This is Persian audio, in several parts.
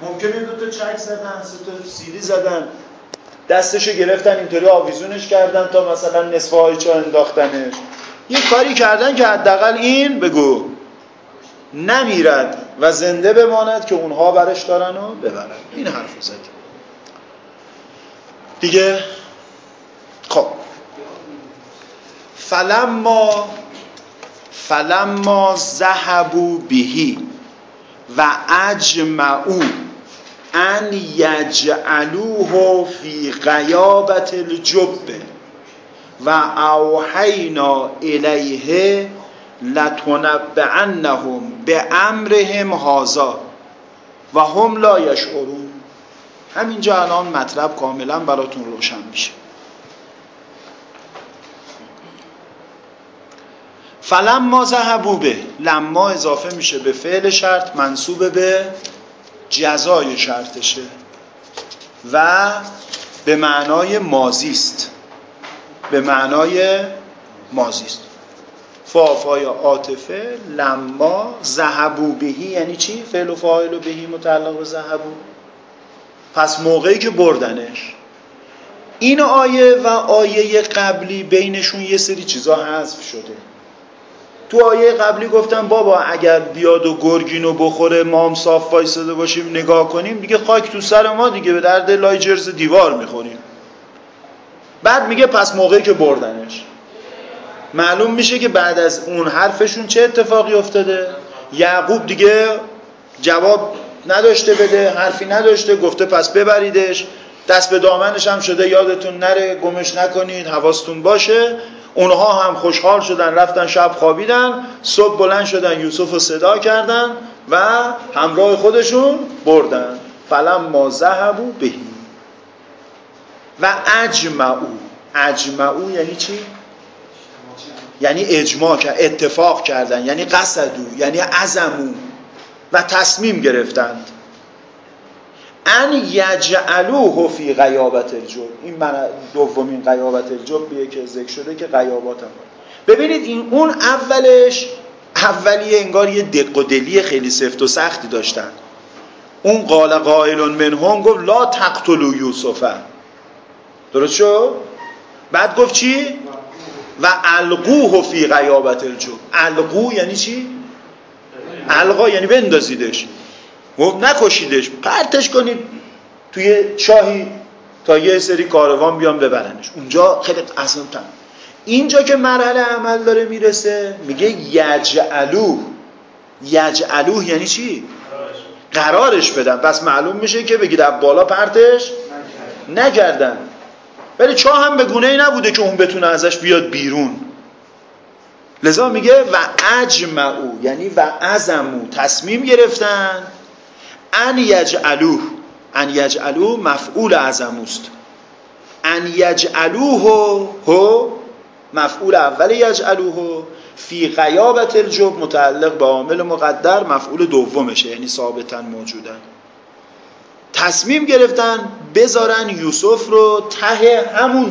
ممکنه دو تا چک زدن، سه تا سیلی زدن، دستشو گرفتن اینطوری آویزونش کردن تا مثلا نصف آیچا انداختنش، یه کاری کردن که حداقل این بگو نمیرد و زنده بماند که اونها برش دارن و ببرن. این حرف زدی دیگه. خب فلما ذهبوا بهی و اجمعوا ان یجعلوه فی غیابة الجب و اوحینا الیه لتنبعنهم بامرهم هذا و هم لا یشعرون. همینجا الان مطلب کاملا براتون روشن میشه. فلما ذهبوا به، لما اضافه میشه به فعل شرط منصوب به جزای شرطشه و به معنای ماضی است. به معنای ماضی است. فای عاطفه لما ذهبوا بهی یعنی چی؟ فعل و فاعل و بهی متعلق به ذهبوا. پس موقعی که بردنش. این آیه و آیه قبلی بینشون یه سری چیزا حذف شده. تو آیه قبلی گفتم بابا اگر بیاد و گرگینو بخوره ما هم صاف وایساده باشیم نگاه کنیم دیگه خاک تو سر ما دیگه، به درد لای جرز دیوار میخوریم. بعد میگه پس موقعی که بردنش. معلوم میشه که بعد از اون حرفشون چه اتفاقی افتاده؟ یعقوب دیگه جواب نداشته بده، حرفی نداشته، گفته پس ببریدش، دست به دامنش هم شده یادتون نره، گمش نکنید، حواستون باشه. اونها هم خوشحال شدن، رفتن شب خوابیدن، صبح بلند شدن یوسف رو صدا کردن و همراه خودشون بردن. فلما ذهبوا بهی و اجمعوا یعنی چی؟ یعنی اجماع کردن، اتفاق کردن، یعنی قصدوا، یعنی عزموا و تصمیم گرفتند. ان یجعلوه فی غیابة الجب. این دومین غیابة الجبیه که ذکر شده که غیابات هم. ببینید این اون اولیه انگار یه دق و دلی خیلی سفت و سختی داشتن. اون قال قائل منهم گفت لا تقتلوا یوسف. درست شد؟ بعد گفت چی؟ و القوه فی غیابة الجب. القو یعنی چی؟ القا یعنی بندازیدش، نکشیدش، پرتش کنید توی چاهی تا یه سری کاروان بیان ببرنش. اونجا خیلی اصلا تن. اینجا که مرحله عمل داره میرسه میگه یجعلوه یعنی چی؟ قرارش بدن. پس معلوم میشه که بگید از بالا پرتش نکردن، ولی چاه هم به گونه‌ای نبوده که اون بتونه ازش بیاد بیرون. لذا میگه و اجمعوا یعنی و عزموا، تصمیم گرفتن. ان یجعلوه مفعول عزموست. ان یجعلوه هو مفعول اول یجعلوه، فی غیابة الجب متعلق به عامل مقدر مفعول دومشه، یعنی ثابتا موجودن. تصمیم گرفتن بذارن یوسف رو ته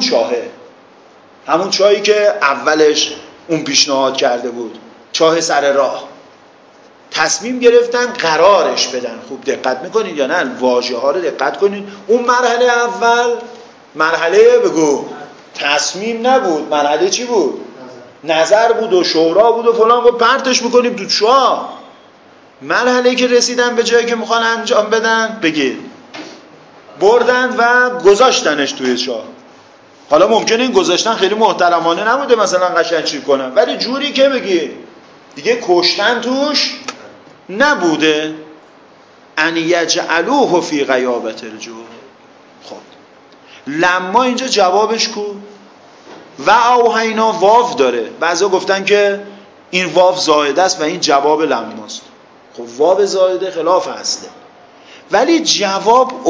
همون چاهی که اولش اون پیشنهاد کرده بود، چاه سر راه. تصمیم گرفتن قرارش بدن. خوب دقت میکنید یا نه؟ واژه ها رو دقت کنید. اون مرحله اول مرحله بگو تصمیم نبود، مرحله چی بود؟ نظر بود و شورا بود و فلان. گفت پرتش میکنیم تو چاه. مرحله که رسیدن به جایی که میخوان انجام بدن بگید بردن و گذاشتنش توی چاه. حالا ممکنه این گذاشتن خیلی محترمانه نبوده، مثلا قشنگ چی کنن، ولی جوری که بگید دیگه کشتن توش نبوده. ان یجعلوه فی غیابة الجب. خب لما اینجا جوابش کو؟ و اوحینا واو داره. بعضیا گفتن که این واو زائده است و این جواب لماست. خب واو زائده خلاف اصله، ولی جواب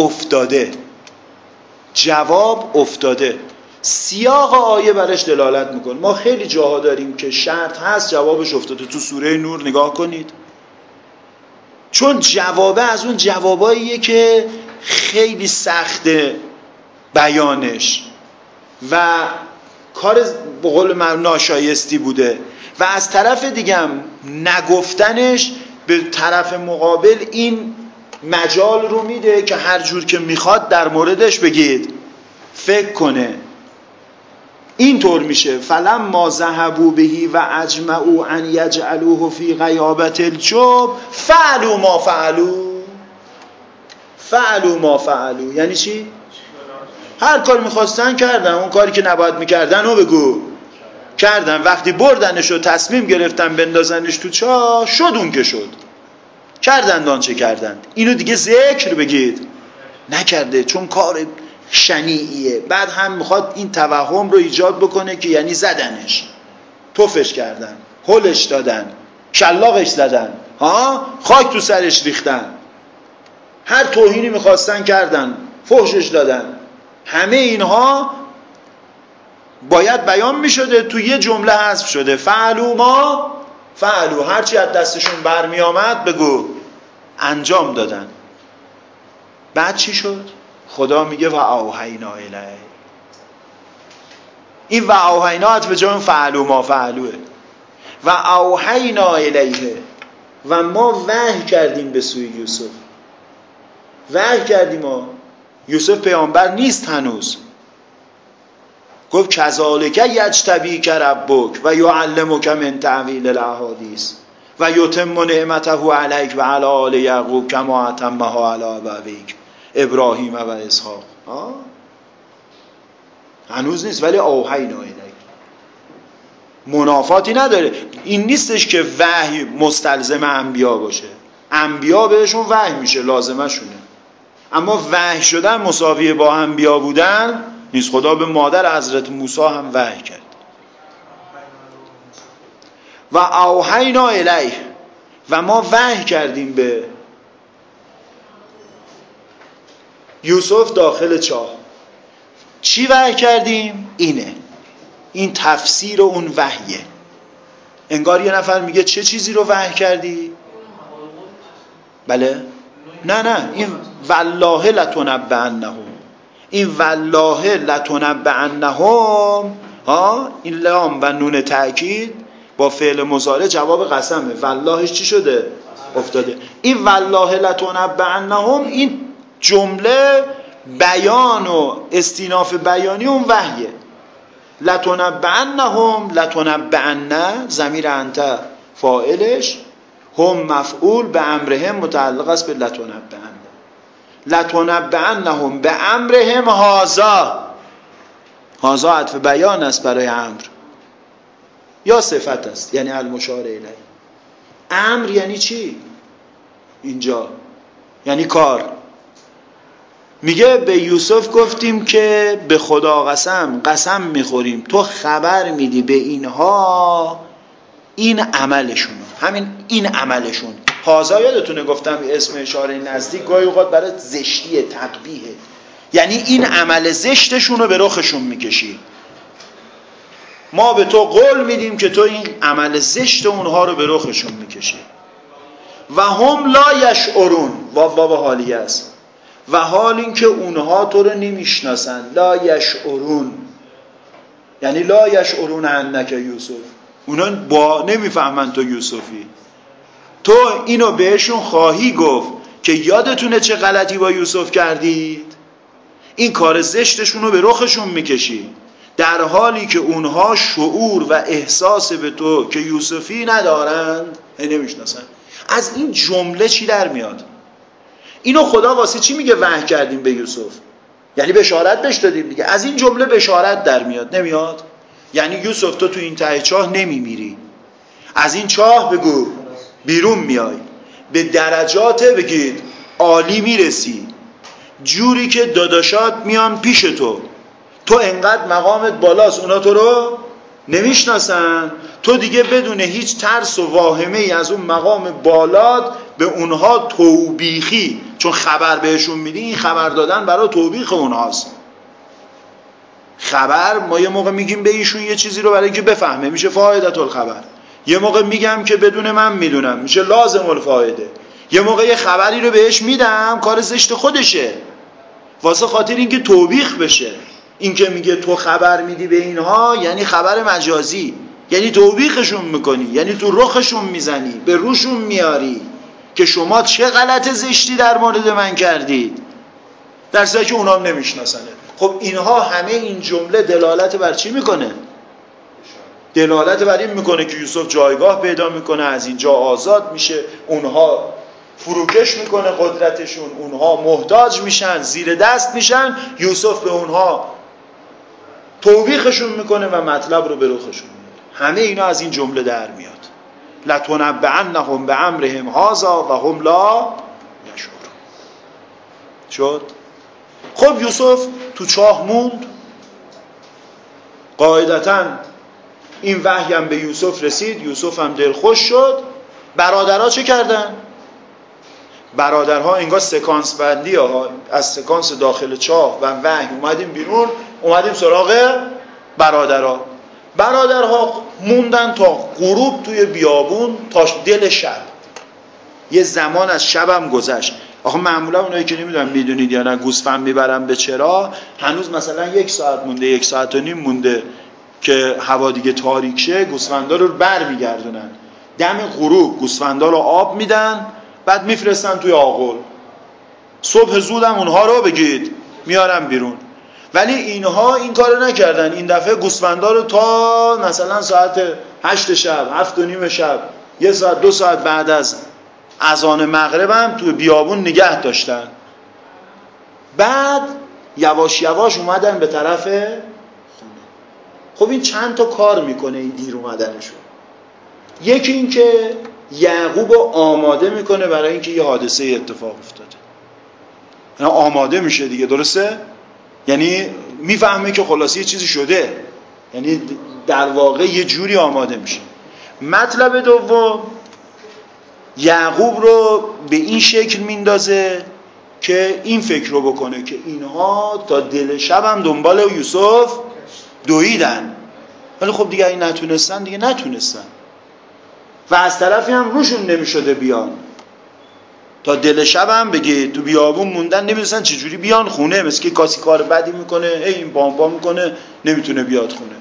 افتاده. سیاق آیه برش دلالت میکنه. ما خیلی جاها داریم که شرط هست جوابش افتاده. تو سوره نور نگاه کنید، چون جوابه از اون جواباییه که خیلی سخت بیانش و کار به قول من ناشایستی بوده و از طرف دیگه هم نگفتنش به طرف مقابل این مجال رو میده که هر جور که میخواد در موردش بگید فکر کنه. اینطور میشه فلما ذهبوا بهی و اجمعوا ان یجعلوه فی غیابة الجب فعلوا ما فعلوا. یعنی چی؟ هر کاری میخواستن کردن، اون کاری که نباید میکردن رو بگو کردن. وقتی بردنش و تصمیم گرفتن بندازنش تو چاه، شد اون که شد، کردن آنچه کردند. اینو دیگه ذکر بگید نکرده، چون کار شنیعیه. بعد هم میخواد این توهم رو ایجاد بکنه که یعنی زدنش، پفش کردن، هلش دادن، شلاقش زدن، خاک تو سرش ریختن، هر توهینی میخواستن کردن، فحشش دادن. همه اینها باید بیان میشده، تو یه جمله حذف شده. فعلوا ما فعلوا، هرچی از دستشون برمی آمد بگو انجام دادن. بعد چی شد؟ خدا میگه و اوحینا الیه. این و اوحینا عطف جای فعلوا ما فعلوه. و اوحینا الیه، و ما وحی کردیم به سوی یوسف. وحی کردیم. یوسف پیامبر نیست هنوز. گفت کذالک یجتبیک ربک و یعلمک من تأویل الاحادیث و یتم نعمته علیک و علی آل یعقوب کما اتمها علی ابویک ابراهیم و اسحاق. هنوز نیست، ولی اوحینا الیک. منافاتی نداره. این نیستش که وحی مستلزم انبیا باشه. انبیا بهشون وحی میشه، لازمه شونه. اما وحی شدن مساوی با انبیا بودن نیست. خدا به مادر حضرت موسی هم وحی کرد. و اوحینا الیه، و ما وحی کردیم به یوسف داخل چاه. چی وحی کردیم؟ این تفسیر اون وحیه. انگار یه نفر میگه چه چیزی رو وحی کردی؟ بله؟ نه، این والله لتنبعنهم. این والله لتنبعنهم، این لام و نون تأکید با فعل مضارع جواب قسمه. واللهش چی شده؟ افتاده. این والله لتنبعنهم، این جمله بیان و استیناف بیانی اون وحیه. لتنبعنهم، لتنبعن ضمیر انت فاعلش، هم مفعول، به امرهم متعلق است به لتنبعنهم به امرهم. هذا عطف بیان است برای امر یا صفت است، یعنی المشار الیه. امر یعنی چی اینجا؟ یعنی کار. میگه به یوسف گفتیم که به خدا قسم میخوریم تو خبر میدی به اینها این عملشون، همین این عملشون. هازا یادتونه گفتم اسم اشاره نزدیک گاهی اوقات برای زشتی تقبیحه، یعنی این عمل زشتشون رو به رخشون میکشی. ما به تو قول میدیم که تو این عمل زشت اونها رو به رخشون میکشی. و هم لا یشعرون، واو حالیه است، و حال این که اونها تو رو نمیشناسن. لا یشعرون یعنی لا یشعرون انک یوسف، اونا نمیفهمن تو یوسفی. تو اینو بهشون خواهی گفت که یادتونه چه غلطی با یوسف کردید؟ این کار زشتشون رو به رخشون میکشی، در حالی که اونها شعور و احساس به تو که یوسفی ندارند، نمیشناسن. از این جمله چی در میاد؟ اینو خدا واسه چی میگه وحی کردیم به یوسف؟ یعنی بشارت بهش دادیم دیگه. از این جمله بشارت در میاد، نمیاد؟ یعنی یوسف تو این ته چاه نمیمیری، از این چاه بگو بیرون میای، به درجات بگید عالی میرسی، جوری که داداشات میان پیش تو انقدر مقامت بالاست اونا تو رو نمیشناسن، تو دیگه بدون هیچ ترس و واهمه ای از اون مقام بالات به اونها توبیخی، چون خبر بهشون میدی، این خبر دادن برای توبیخ اونهاست. خبر ما یه موقع میگیم به ایشون یه چیزی رو برای اینکه بفهمه، میشه فایدت الخبر. یه موقع میگم که بدون من میدونم، میشه لازم الفایده. یه موقع یه خبری رو بهش میدم، کار زشت خودشه، واسه خاطر اینکه توبیخ بشه. این که میگه تو خبر میدی به اینها یعنی خبر مجازی، یعنی توبیخشون میکنی، یعنی تو رخشون میزنی، به روشون میاری که شما چه غلط زشتی در مورد من کردید، در صورتی که اونام نمیشناسنه. خب اینها همه این جمله دلالت بر چی میکنه؟ دلالت بر این میکنه که یوسف جایگاه پیدا میکنه، از اینجا آزاد میشه، اونها فروکش میکنه قدرتشون، اونها محتاج میشن، زیر دست میشن، یوسف به اونها توبیخشون میکنه و مطلب رو به رخشون میاره. همه اینا از این جمله در میاد. لتنبعنهم بامرهم هذا و هم لا یشعرون. شد؟ خب یوسف تو چاه موند. قاعدتاً این وحی هم به یوسف رسید، یوسف هم دلخوش شد. برادرها چه کردن؟ برادرها انگار سکانس بندی ها، از سکانس داخل چاه و وحی اومدیم بیرون، اومدیم سراغ برادرها. برادرها موندن تا غروب توی بیابون، تا دل شب. یه زمان از شبم گذشت. آخه معمولا اونایی که نمیدونم میدونید یا نه، گوسفند میبرن به چرا، هنوز مثلا 1 ساعت مونده، 1 ساعت و نیم مونده که هوا دیگه تاریک شه، گوسفندا رو برمیگردونن. دم غروب گوسفندا رو آب میدن، بعد میفرستن توی آغل. صبح زودم اونها رو بگید میارن بیرون. ولی اینها این کارو نکردن. این دفعه گوسفندا رو تا مثلا ساعت 8 شب، 7 و نیم شب، 1 ساعت 2 ساعت بعد از اذان مغرب هم توی بیابون نگه داشتن. بعد یواش یواش اومدن به طرف خونه. خب این چند تا کار میکنه این دیر اومدنشون. یکی این که یعقوب رو آماده میکنه برای اینکه یه حادثه اتفاق افتاده. یعنی آماده میشه دیگه، درسته؟ یعنی میفهمه که خلاصی یه چیزی شده، یعنی در واقع یه جوری آماده میشه. مطلب دوم، یعقوب رو به این شکل میندازه که این فکر رو بکنه که اینها تا دل شب هم دنبال یوسف دویدن، ولی خب دیگه این نتونستن، دیگه نتونستن و از طرفی هم روشون نمیشده بیان. تا دل شب هم بگه تو بیابون موندن، نمیدونستن چجوری بیان خونه، مثل که کسی کار بدی میکنه این بام میکنه نمیتونه بیاد خونه.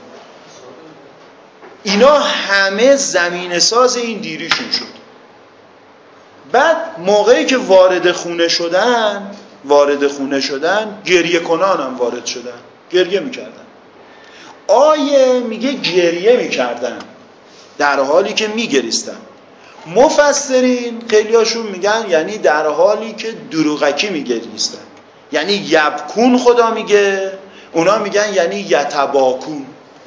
اینا همه زمین ساز این دیریشون شد. بعد موقعی که وارد خونه شدن گریه کنان هم وارد شدن، گریه میکردن. آیه میگه گریه میکردن در حالی که میگریستن. مفسرین خیلیاشون میگن یعنی در حالی که دروغکی میگریستن، یعنی یبکون خدا میگه، اونا میگن یعنی یتباکون.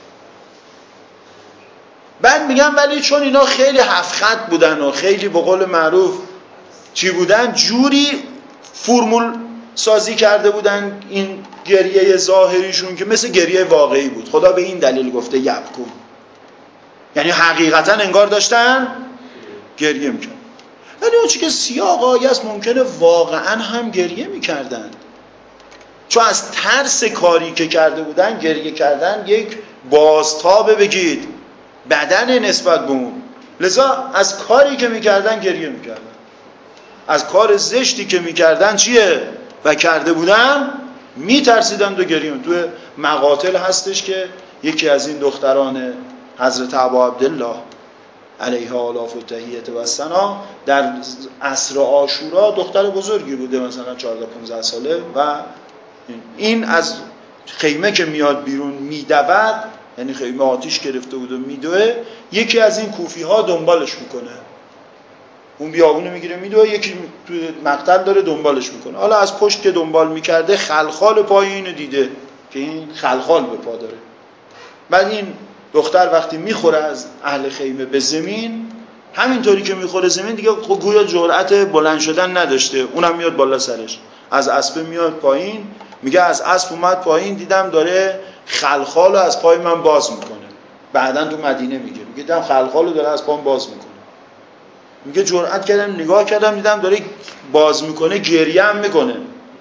بعد میگن ولی چون اینا خیلی هفخط بودن و خیلی به قول معروف چی بودن، جوری فرمول سازی کرده بودن این گریه ظاهریشون که مثل گریه واقعی بود. خدا به این دلیل گفته یبکون، یعنی حقیقتا انگار داشتن گریه میکردن. ولی اون چی که سیاق آیه است ممکنه واقعا هم گریه میکردن، چون از ترس کاری که کرده بودن گریه کردن یک بازتاب بگید بدن نسبت به اون، لذا از کاری که میکردن گریه میکردن، از کار زشتی که میکردن چیه و کرده بودن میترسیدن و گریه. تو مقاتل هستش که یکی از این دختران حضرت ابا عبدالله علیه آلاف و تحییت و سنا در عصر عاشورا دختر بزرگی بوده، مثلا 14-15 ساله، و این از خیمه که میاد بیرون میدود، یعنی خیمه آتیش گرفته بود و میدوه، یکی از این کوفی ها دنبالش میکنه، اون بیابونو میگیره میدوه، یکی تو مقتل داره دنبالش میکنه. حالا از پشت که دنبال میکرده خلخال پای اینو دیده که این خلخال به پا داره. بعد این دختر وقتی میخوره از اهل خیمه به زمین، همینطوری که میخوره زمین دیگه گویا جرأت بلند شدن نداشته، اونم میاد بالا سرش، از اسب میاد پایین، میگه از اسب اومد پایین دیدم داره خلخالو از پای من باز میکنه. بعدن تو مدینه میگه دیدم خلخالو داره از پام باز میکنه. میگه جرأت کردم نگاه کردم دیدم داره باز میکنه، گریه هم میکنه.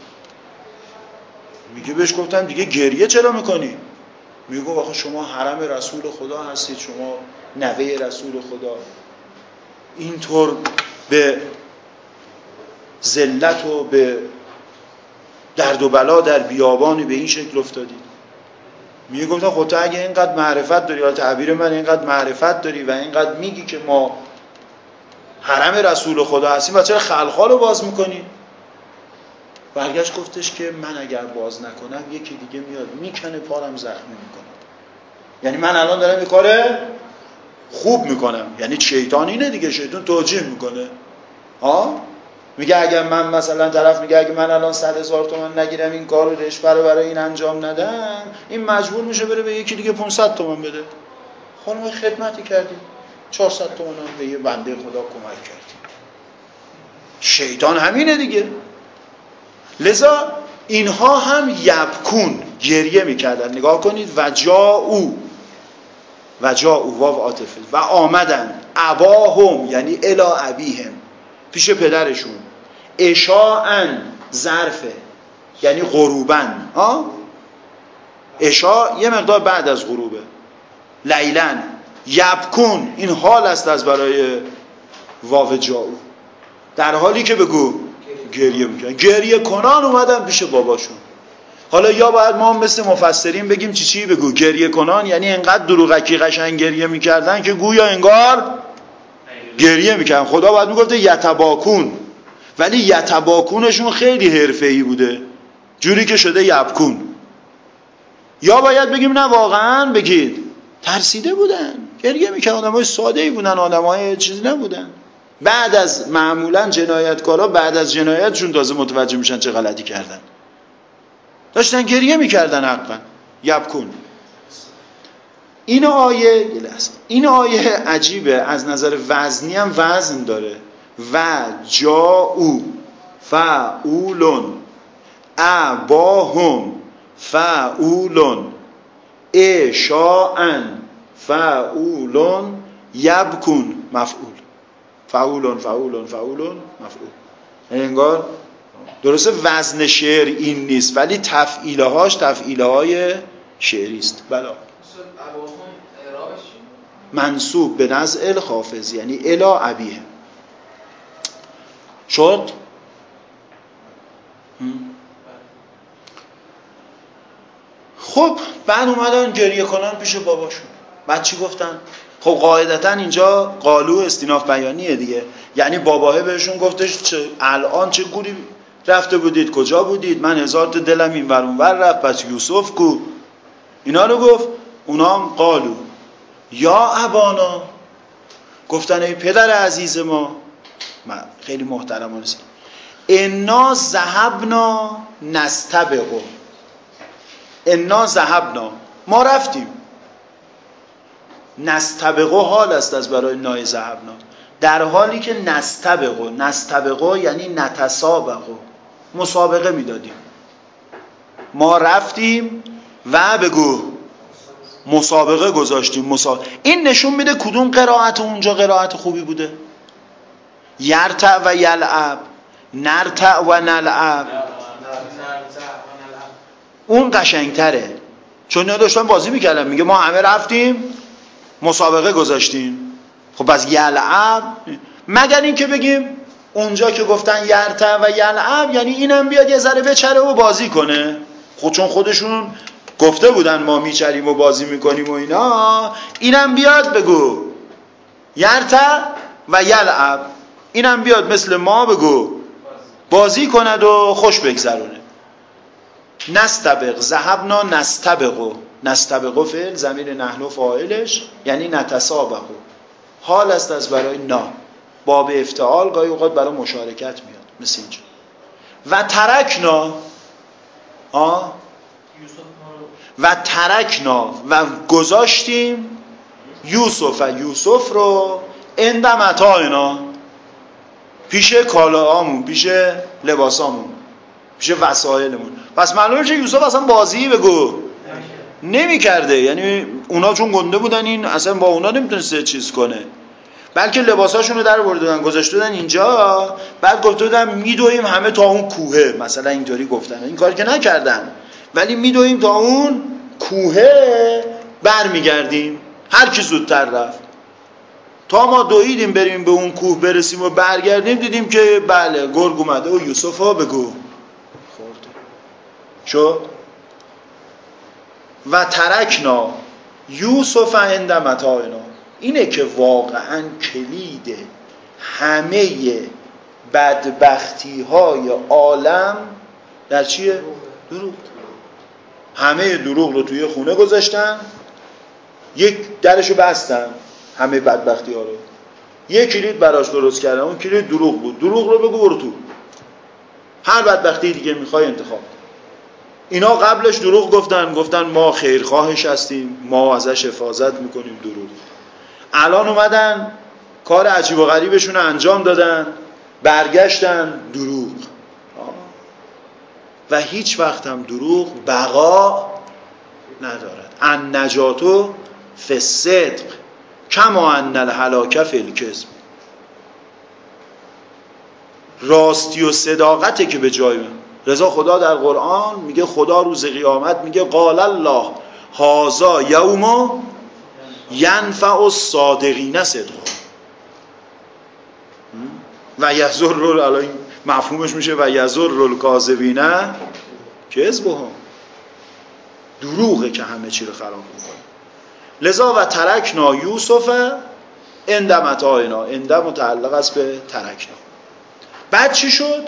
میگه بهش گفتم دیگه گریه چرا میکنی؟ میگه آخه شما حرم رسول خدا هستید، شما نوه رسول خدا، اینطور به ذلت و به درد و بلا در بیابانی به این شکل افتادید. میگه گفتم خود تو اگه اینقدر معرفت داری، یا تعبیر من اینقدر معرفت داری و اینقدر میگی که ما حرم رسول خدا هستیم و چرا خلخال رو باز میکنی؟ برگشت گفتش که من اگر باز نکنم یکی دیگه میاد میکنه پارم زخمی میکنه. یعنی من الان دارم این کاره خوب میکنم، یعنی شیطان اینه دیگه، شیطان توجیه میکنه. میگه اگر من مثلا طرف میگه اگه من الان 100,000 تومان نگیرم این کارو رشوه رو برای این انجام ندم، این مجبور میشه بره به یکی دیگه 500 تومان بده. خانم خدمتی کردیم 400 تومان هم به یه بنده خدا کمک کردیم. شیطان همینه دیگه. لذا اینها هم یبکون گریه میکردن. نگاه کنید و جاءو واو عاطفه و آمدن اباهم یعنی الی ابیهم پیش پدرشون، عشاءن ظرفه یعنی غروبن، عشاء یه مقدار بعد از غروبه، لیلن یبکون این حال است از برای واو جاءو، در حالی که بگو گریه میکنن، گریه کنان اومدن پیش باباشون. حالا یا باید ما مثل مفسرین بگیم چی بگو گریه کنان، یعنی انقدر دروغکی قشنگ گریه میکردن که گویا انگار گریه میکردن. خدا باید میگفته یتباکون، ولی یتباکونشون خیلی حرفه‌ای بوده جوری که شده یبکون. یا باید بگیم نه واقعا بگید ترسیده بودن گریه میکردن، آدمای ساده‌ای بودن، آدمای چیزی نبودن. بعد از معمولا جنایتکارا بعد از جنایتشون تازه متوجه میشن چه غلطی کردن، داشتن گریه میکردن حقا. یبکون. این آیه عجیبه، از نظر وزنی هم وزن داره. و جاءو فاعولن اباهم فاعولن عشاء فاعولن یبکون مفعول. فاعولن مفعول. انگار درسته وزن شعر این نیست ولی تفعیله هاش تفعیله های شعری است. بلا منصوب به نزع الخافض یعنی الی ابیه شد. خب بعد اومدن گریه کنن پیش باباشون. بعد چی گفتن؟ خب قاعدتا اینجا قالو استیناف بیانیه دیگه، یعنی باباه بهشون گفتش الان چه گوری رفته بودید، کجا بودید، من هزار تا دلم این ور اون ور رفت، پس یوسف کو؟ اینا رو گفت. اونا هم قالو یا ابانا، گفتن ای پدر عزیز ما خیلی محترمانه است، انا ذهبنا نستبقوا، انا ذهبنا ما رفتیم، نستبقوا حال است از برای نای ذهبنا، در حالی که نستبقوا یعنی نتسابقوا مسابقه میدادیم، ما رفتیم و بگو مسابقه گذاشتیم. این نشون میده کدوم قرائت اونجا قرائت خوبی بوده. یرتع و یلعب، نرتع و نلعب، اون قشنگتره، چون اینا داشتن بازی میکردن. میگه ما همه رفتیم مسابقه گذاشتیم. خب پس یلعب، مگر این که بگیم اونجا که گفتن یرتع و یلعب یعنی اینم بیاد یه ذره بچره و بازی کنه. خود چون خودشون گفته بودن ما میچریم و بازی میکنیم و اینا، اینم بیاد بگو یرتع و یلعب، اینم بیاد مثل ما بگو بازی کند و خوش بگذرونه. نستبق، ذهبنا نستبقو، نستبقو فعل ضمیر نحن و فاعلش یعنی نتسابقو، حال است از برای نا، باب افتعال گاهی اوقات برای مشارکت میاد مثل اینجا. و ترکنا، و ترکنا و گذاشتیم یوسف رو عند متاعنا، پیش کالاهامون، پیش لباسامون، پیش وسایلمون. پس معلومه میشه یوسف اصلا بازی بگو نمی کرده، یعنی اونا چون گنده بودن این اصلا با اونا نمیتونسته چیز کنه، بلکه لباساشون رو در برده بودن گذاشته بودن اینجا، بعد گفته بودن میدویم همه تا اون کوهه، مثلا اینطوری گفتن. این کاری که نکردن ولی میدویم تا اون کوهه برمیگردیم، هر کی زودتر رفت. تا ما دویدیم بریم به اون کوه برسیم و برگردیم دیدیم که بله گرگ اومده و یوسفا بگو خورده شد. و ترکنا یوسف عند متاعنا، اینه که واقعا کلید همه بدبختی های عالم در چیه؟ دروغ. همه دروغ رو توی خونه گذاشتن، یک درشو بستن، همه بدبختی ها رو یک کلید براش درست کردن، اون کلید دروغ بود، دروغ رو بگو برو تو، هر بدبختی دیگه میخوای انتخاب. اینا قبلش دروغ گفتن ما خیرخواهش هستیم، ما ازش حفاظت میکنیم، دروغ. الان اومدن کار عجیب و غریبشون رو انجام دادن، برگشتن دروغ. و هیچ وقت هم دروغ بقا ندارد. النجاتو فی الصدق کما ان الهلاک فی الکذب. راستی و صداقته که به جای من. رضا خدا در قرآن میگه، خدا روز قیامت میگه قال الله هذا یوم ینفع الصادقین صدقهم و یضر، الان مفهومش میشه و یضر الکاذبین کذبهم. دروغه که همه چی رو خراب میکنه. لذا و ترکنا یوسف عند متاعنا، عند متعلق است به ترکنا. بعد چی شد؟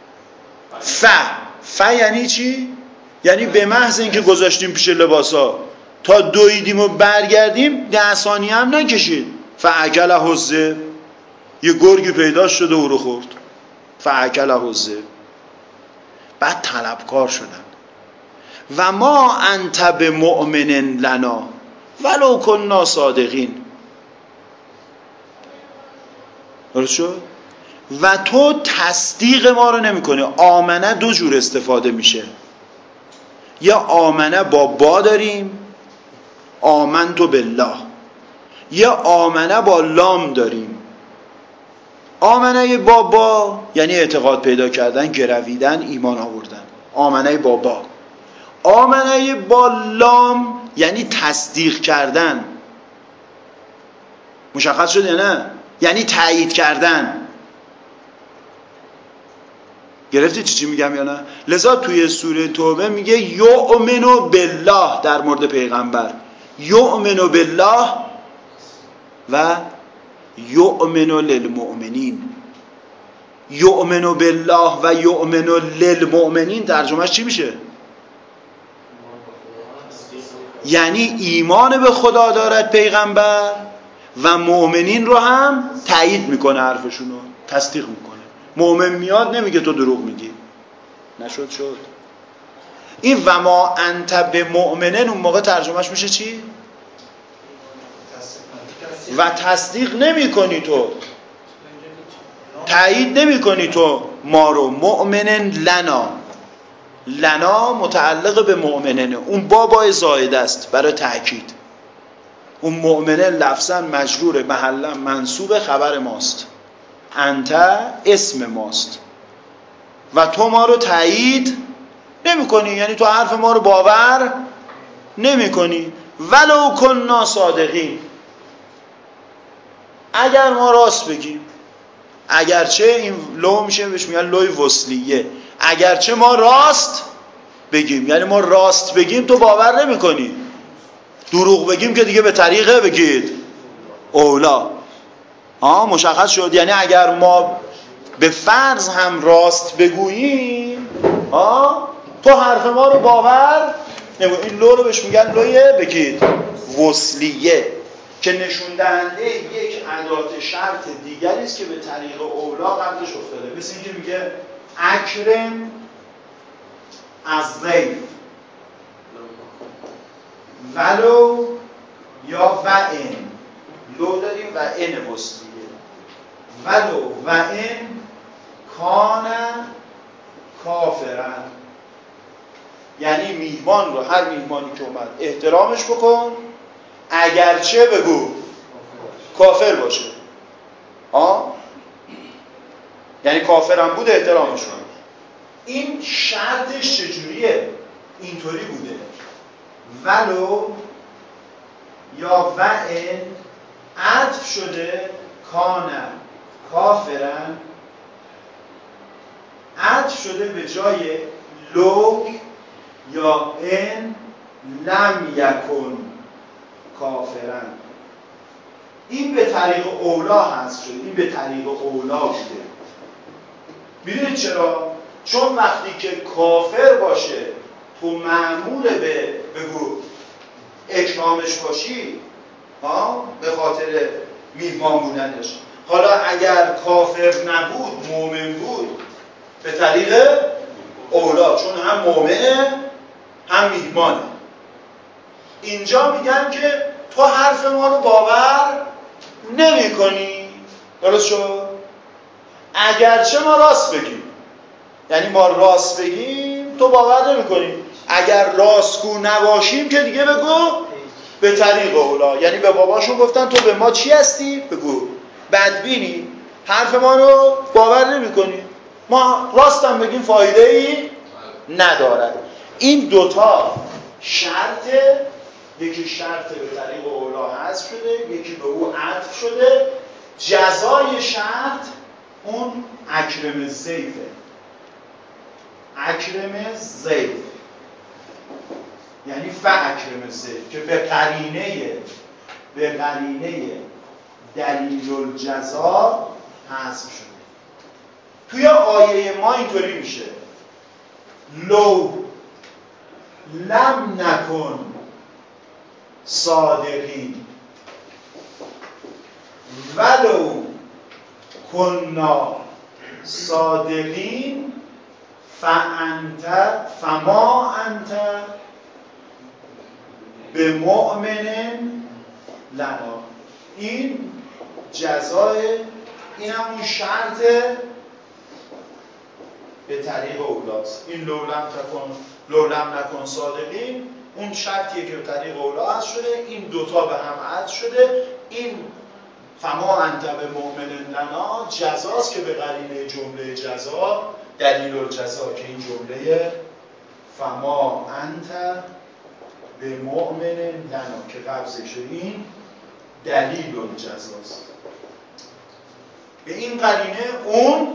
ف یعنی چی؟ یعنی به محض اینکه گذاشتیم پیش لباسا تا دویدیم و برگردیم 10 ثانیه هم نکشید، فاکله الذئب، یه گرگی پیدا شد و او رو خورد. فاکله الذئب. بعد طلبکار شدن. و ما انت بمؤمن لنا ولو کنا صادقین. درست شد؟ و تو تصدیق ما رو نمی کنی. آمنه 2 جور استفاده میشه، یا آمنه با با داریم، آمنتو بالله، یا آمنه با لام داریم. آمنه با یعنی اعتقاد پیدا کردن، گرویدن، ایمان آوردن. آمنه با آمنه با لام یعنی تصدیق کردن. مشخص شد یا نه؟ یعنی تایید کردن. گرفتی چی میگم یا نه؟ لذا توی سوره توبه میگه یؤمنو بالله در مورد پیغمبر، یؤمنو بالله و یؤمنو للمؤمنین. یؤمنو بالله و یؤمنو للمؤمنین ترجمهش چی میشه؟ یعنی ایمان به خدا دارد پیغمبر و مؤمنین رو هم تایید میکنه، حرفشون رو تصدیق میکنه. مؤمن میاد نمیگه تو دروغ میگی. نشد شد. این و ما انت به مؤمنن اون موقع ترجمهش میشه چی؟ و تصدیق نمی کنی تو، تایید نمی کنی تو ما رو. مؤمنن لنا، لنا متعلق به مؤمنن، اون بابای زائد است برای تأکید. اون مؤمنن لفظا مجرور، محلا منصوب، خبر ماست. انت اسم ماست و تو ما رو تایید نمی کنی، یعنی تو حرف ما رو باور نمی کنی. ولو کنا صادقین، اگر ما راست بگیم. اگرچه این لو میشه بهش میگن لوی وصلیه، اگرچه ما راست بگیم، یعنی ما راست بگیم تو باور نمی کنی. دروغ بگیم که دیگه به طریقه بگید اولا. مشخص شد؟ یعنی اگر ما به فرض هم راست بگوییم تو حرف ما رو باور نمی. این لو رو بهش میگن لوی بگید وصلیه که نشون دهنده یک ادات شرط دیگری است که به طریق اولا قبلش افتاده. مثل اینکه میگه اکرم از ضیف ولو یا و ان. لو داریم و ان وصلیه. ولو و ان کان کافرن، یعنی میهمان رو، هر میهمانی که اومد احترامش بکن اگرچه بگو کافر باشه. یعنی کافرم بود احترامش کن. این شرطش چجوریه؟ اینطوری بوده ولو یا و ان عطف شده کان کافرن، عطف شده به جای لو یا ان لم یکن کافرن. این به طریق اولا هست شده، این به طریق اولا بوده. میدونید چرا؟ چون وقتی که کافر باشه تو مأمور به بگو اکرامش باشی به خاطر میهمان بودنش. حالا اگر کافر نبود مؤمن بود به طریق اولا، چون هم مؤمنه هم میهمانه. اینجا میگن که تو حرف ما رو باور نمی کنی. درست شد؟ اگرچه ما راست بگیم، یعنی ما راست بگیم تو باور نمی کنی. اگر راستگو نباشیم که دیگه بگو به طریق اولا، یعنی به باباشون گفتن تو به ما چی هستی؟ بگو بدبینی، حرف ما رو باور نمی کنی، ما راستم بگیم فایده ای ندارد. این دوتا شرطه، یکی شرط به طریق اولا حذف شده، یکی به او عطف شده. جزای شرط اون اکرم زیفه، اکرم زیف یعنی فاکرم زیف که به قرینه دلیل الجزا حذف شده. توی آیه ما اینطوری میشه لو لم نکن صادقین ولو کنا صادقین فما انت به مؤمن لنا. این جزای، این همون شرط به طریق اولاست. این لو لم نکن صادقین اون شرطیه که به طریق اولا هست شده، این دوتا به هم عطف شده. این فما انت به مؤمن لنا جزاست که به قرینه جمله جزا دلیل الجزا که این جمله فما انت به مؤمن لنا که قبضشه، این دلیل الجزاست. به این قرینه اون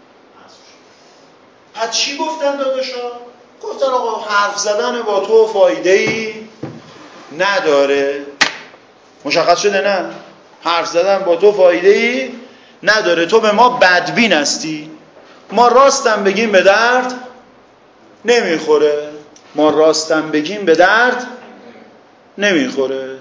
پس چی گفتن داداشا؟ گفتن آقا حرف زدن با تو فایده‌ای نداره. مشخص شده نه؟ حرف زدن با تو فایده‌ای نداره، تو به ما بدبین هستی، ما راستم بگیم به درد نمیخوره، ما راستم بگیم به درد نمیخوره.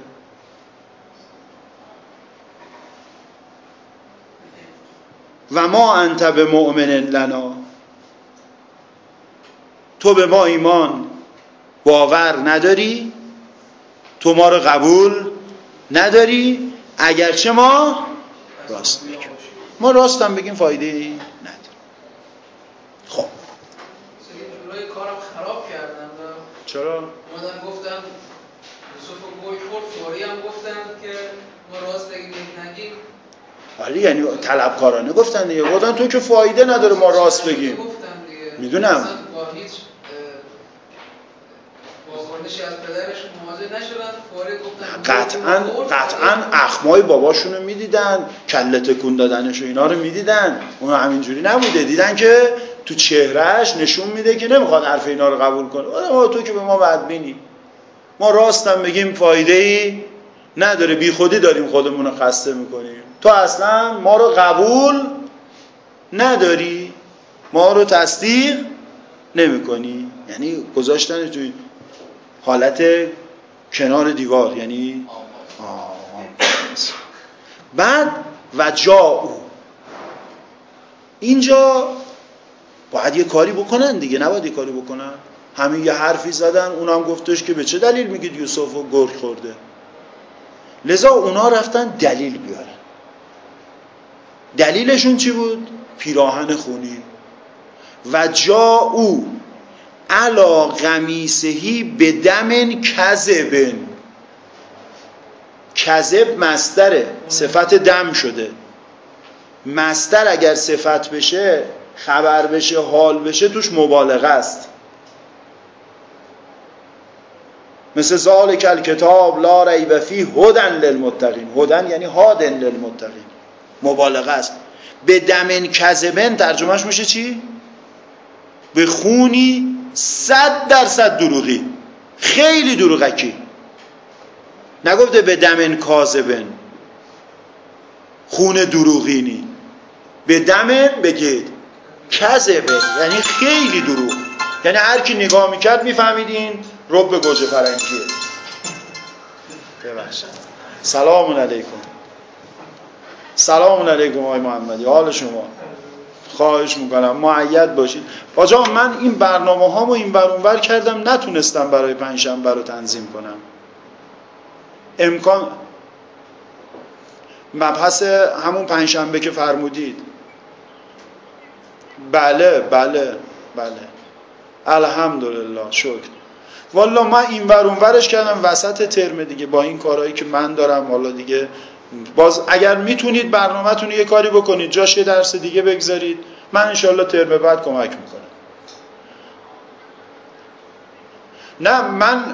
و ما انت به مؤمن لنا، تو به ما ایمان باور نداری، تو ما رو قبول نداری، اگرچه ما راست بگیم. ما راستم بگیم فایده نداره. خب جورای کارم خراب کردن. چرا؟ اومدن گفتن یوسف گوی خورد، فوری هم گفتن که ما راست بگیم نگیم. آره یعنی طلبکارانه گفتن دیگه، گفتن تو که فایده نداره ما راست بگیم. میدونم با هیچ واکنشی از پدرش مواجه نشدن، فوری گفتن قطعاً اخمای باباشونو میدیدن، کله تکون دادنش و اینا رو میدیدن. اون همینجوری نبوده، دیدن که تو چهرهش نشون میده که نمیخواد حرف اینا رو قبول کنه. ما تو که به ما بدبینی، ما راستم بگیم فایده‌ای نداره، بی خودی داریم خودمون رو خسته میکنیم، تو اصلا ما رو قبول نداری، ما رو تصدیق نمیکنی. یعنی گذاشتن توی حالت کنار دیوار، یعنی بعد و جاء اینجا باید یه کاری بکنن دیگه، نباید یه کاری بکنن. همین یه حرفی زدن، اونم گفتش که به چه دلیل میگید یوسف رو گرگ خورده. لذا اونا رفتن دلیل بیارن. دلیلشون چی بود؟ پیراهن خونی. و جاء علی قمیصه بدم کذب. کذب مصدره، صفت دم شده. مصدر اگر صفت بشه، خبر بشه، حال بشه، توش مبالغه است. مثل ذالک الکتاب لا ریب فیه هدی للمتقین. هدی یعنی هادن للمتقین، مبالغه است. به دمن کذبن ترجمهش میشه چی؟ به خونی 100% دروغی، خیلی دروغکی. نگفته به دمن کاذبن، خون دروغینی، به دمن بگید کذبه، یعنی خیلی دروغ. یعنی هر کی نگاه میکرد میفهمیدین رب گوجه فرنگیه. ببخشید. سلام علیکم. سلام علیکم آقای محمدی، حال شما؟ خواهش میکنم مؤید باشید. آجا من این برنامه هامو این ور اون ور کردم، نتونستم برای پنجشنبه رو تنظیم کنم. امکان مبحث همون پنجشنبه که فرمودید. بله الحمدلله شکر. والا من این ور اون ورش کردم وسط ترم دیگه، با این کارهایی که من دارم. والا دیگه باز اگر میتونید برنامه‌تون یه کاری بکنید جاش یه درس دیگه بگذارید، من انشالله ترم بعد کمک میکنم. نه من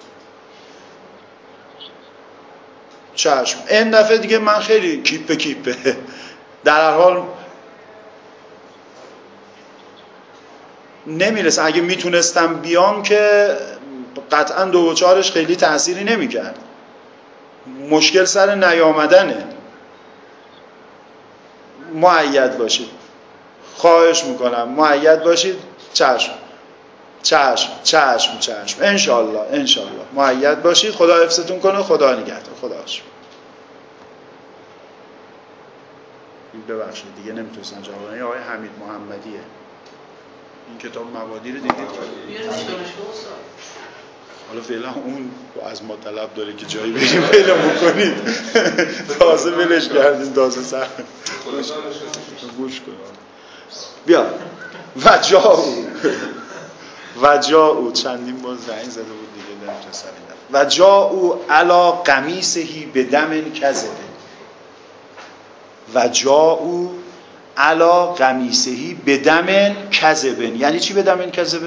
چشم این دفعه دیگه من خیلی کیپه در هر حال نمیرسه. اگه میتونستم بیام که قطعا 2 و 4 خیلی تأثیری نمیکرد. مشکل سر نیامدنه. مؤید باشید، خواهش میکنم مؤید باشید. چشم انشالله مؤید باشید. خدا حفظتون کنه، خدا نگهدار. خدا حافظ. ببخشید دیگه نمیتونستم جواب بدم. آقای حمید محمدیه. این کتاب مبادی رو دیدید؟ حالا فعلا اون از ما طلب داره که جایی بریم پیدا بکنید. تازه ولش کردیم، تازه سر گوش کن. بیا و جاءو چندین بار زنگ زده بود دیگه نمیتونستم. و جاءو علی قمیصه بدم کذب. و جاءو علی قمیصه بدم کذب. یعنی چی بدم کذب؟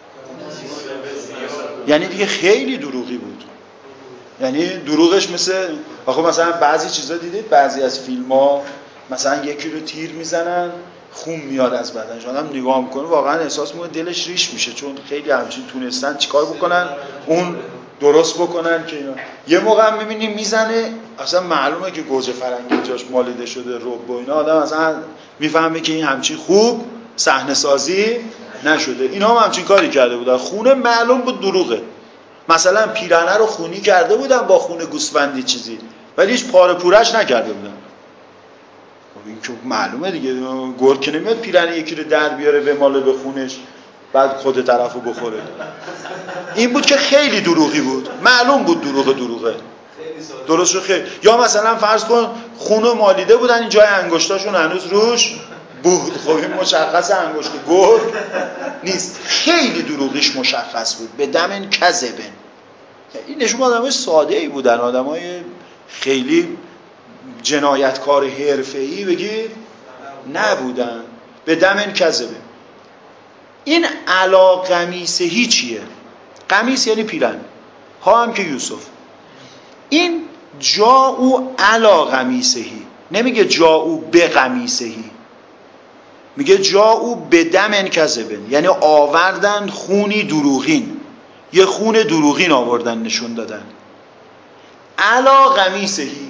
یعنی دیگه خیلی دروغی بود. یعنی دروغش مثلا بعضی چیزا دیدید، بعضی از فیلم‌ها مثلا یکی رو تیر میزنن خون میاد از بدنش، آدم نگاه میکنه واقعا احساس میکنه دلش ریش میشه، چون خیلی همچین تونستن چیکار بکنن اون درست بکنن که اینا. یه موقع هم میبینیم میزنه اصلا معلومه که گوجه فرنگی جاش مالیده شده، رب و اینا، آدم اصلا میفهمه که این همچین خوب صحنه سازی نشده. اینا هم همچین کاری کرده بودن، خونه معلوم بود دروغه. مثلا پیرنه رو خونی کرده بودن با خون گوسفندی چیزی، ولی هیچ پاره پورش نکرده بودن. این که معلومه دیگه، گرگ که نمیاد پیرنه یکی رو در بیاره به ماله به خونش بعد خود طرفو بخوره. این بود که خیلی دروغی بود، معلوم بود دروغه. درست شد خیلی. یا مثلا فرض کن خونو مالیده بودن، این جای انگشتاشون هنوز روش بود. خب این مشخص انگشت گرگ نیست، خیلی دروغیش مشخص بود. به دم کذبن. این نشون آدمای ساده‌ای بودن، آدمای خیلی جنایتکار حرفه‌ای بگید نبودن. به دم کذبه. این علا قمیصهی چیه؟ قمیص یعنی پیرن، ها هم که یوسف. این جاءو علا قمیصهی، نمیگه جاءو به قمیصهی، میگه جاءو به دم کذبه، یعنی آوردن خونی دروغین، یه خون دروغین آوردن نشون دادن. علا قمیصهی،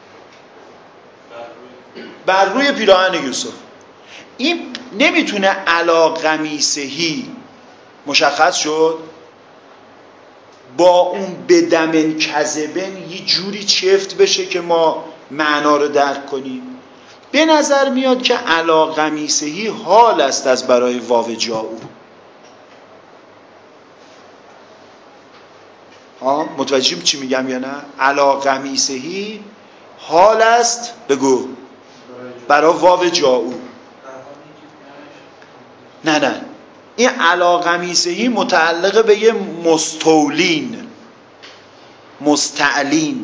بر روی پیراهن یوسف. این نمیتونه علا قمیصهی مشخص شد با اون بدمن کذبن یه جوری چفت بشه که ما معنا رو درک کنیم. به نظر میاد که علا قمیصهی حال است از برای واو جاءو. متوجه چی میگم یا نه؟ علا قمیصهی حال است، بگو، برای واو جاءو. نه این علا قمیصهی متعلق به یه مستولین، مستعلین،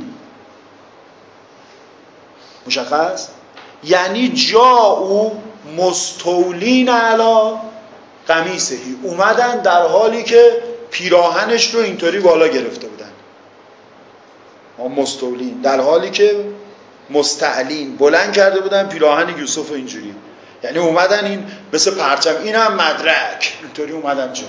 مشخص؟ یعنی جاءو مستولین علا قمیصهی، اومدن در حالی که پیراهنش رو اینطوری بالا گرفته بودن. مستولین در حالی که مستعلین بلند کرده بودن پیراهن یوسف اینجوری، یعنی اومدن این مثل پرچم، این هم مدرک، اینطوری اومدن جلو،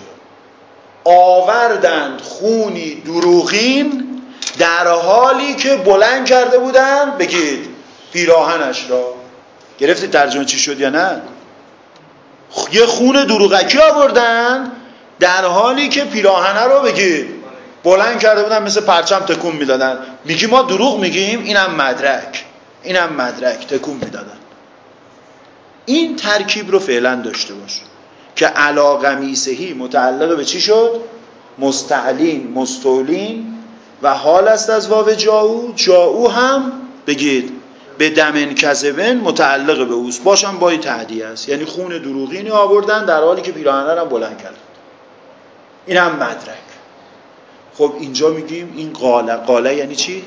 آوردن خونی دروغین در حالی که بلند کرده بودن بگید پیراهنش را. گرفتی ترجمه چی شد یا نه؟ یه خون دروغکی آوردن در حالی که پیراهنه رو بگید بلند کرده بودن مثل پرچم تکون میدادن. میگی ما دروغ میگیم؟ اینم مدرک تکون میدادن. این ترکیب رو فعلا داشته باش که علا قمیصهی متعلق به چی شد؟ مستعلین مستولین و حال است از واو جاؤ هم بگید به دمن کذبن متعلق به اوست، باشم بای تعدیه است، یعنی خون دروغینی آوردن در حالی که پیراهنه رو بلند کردن. این هم مدرک. خب اینجا میگیم این قاله یعنی چی؟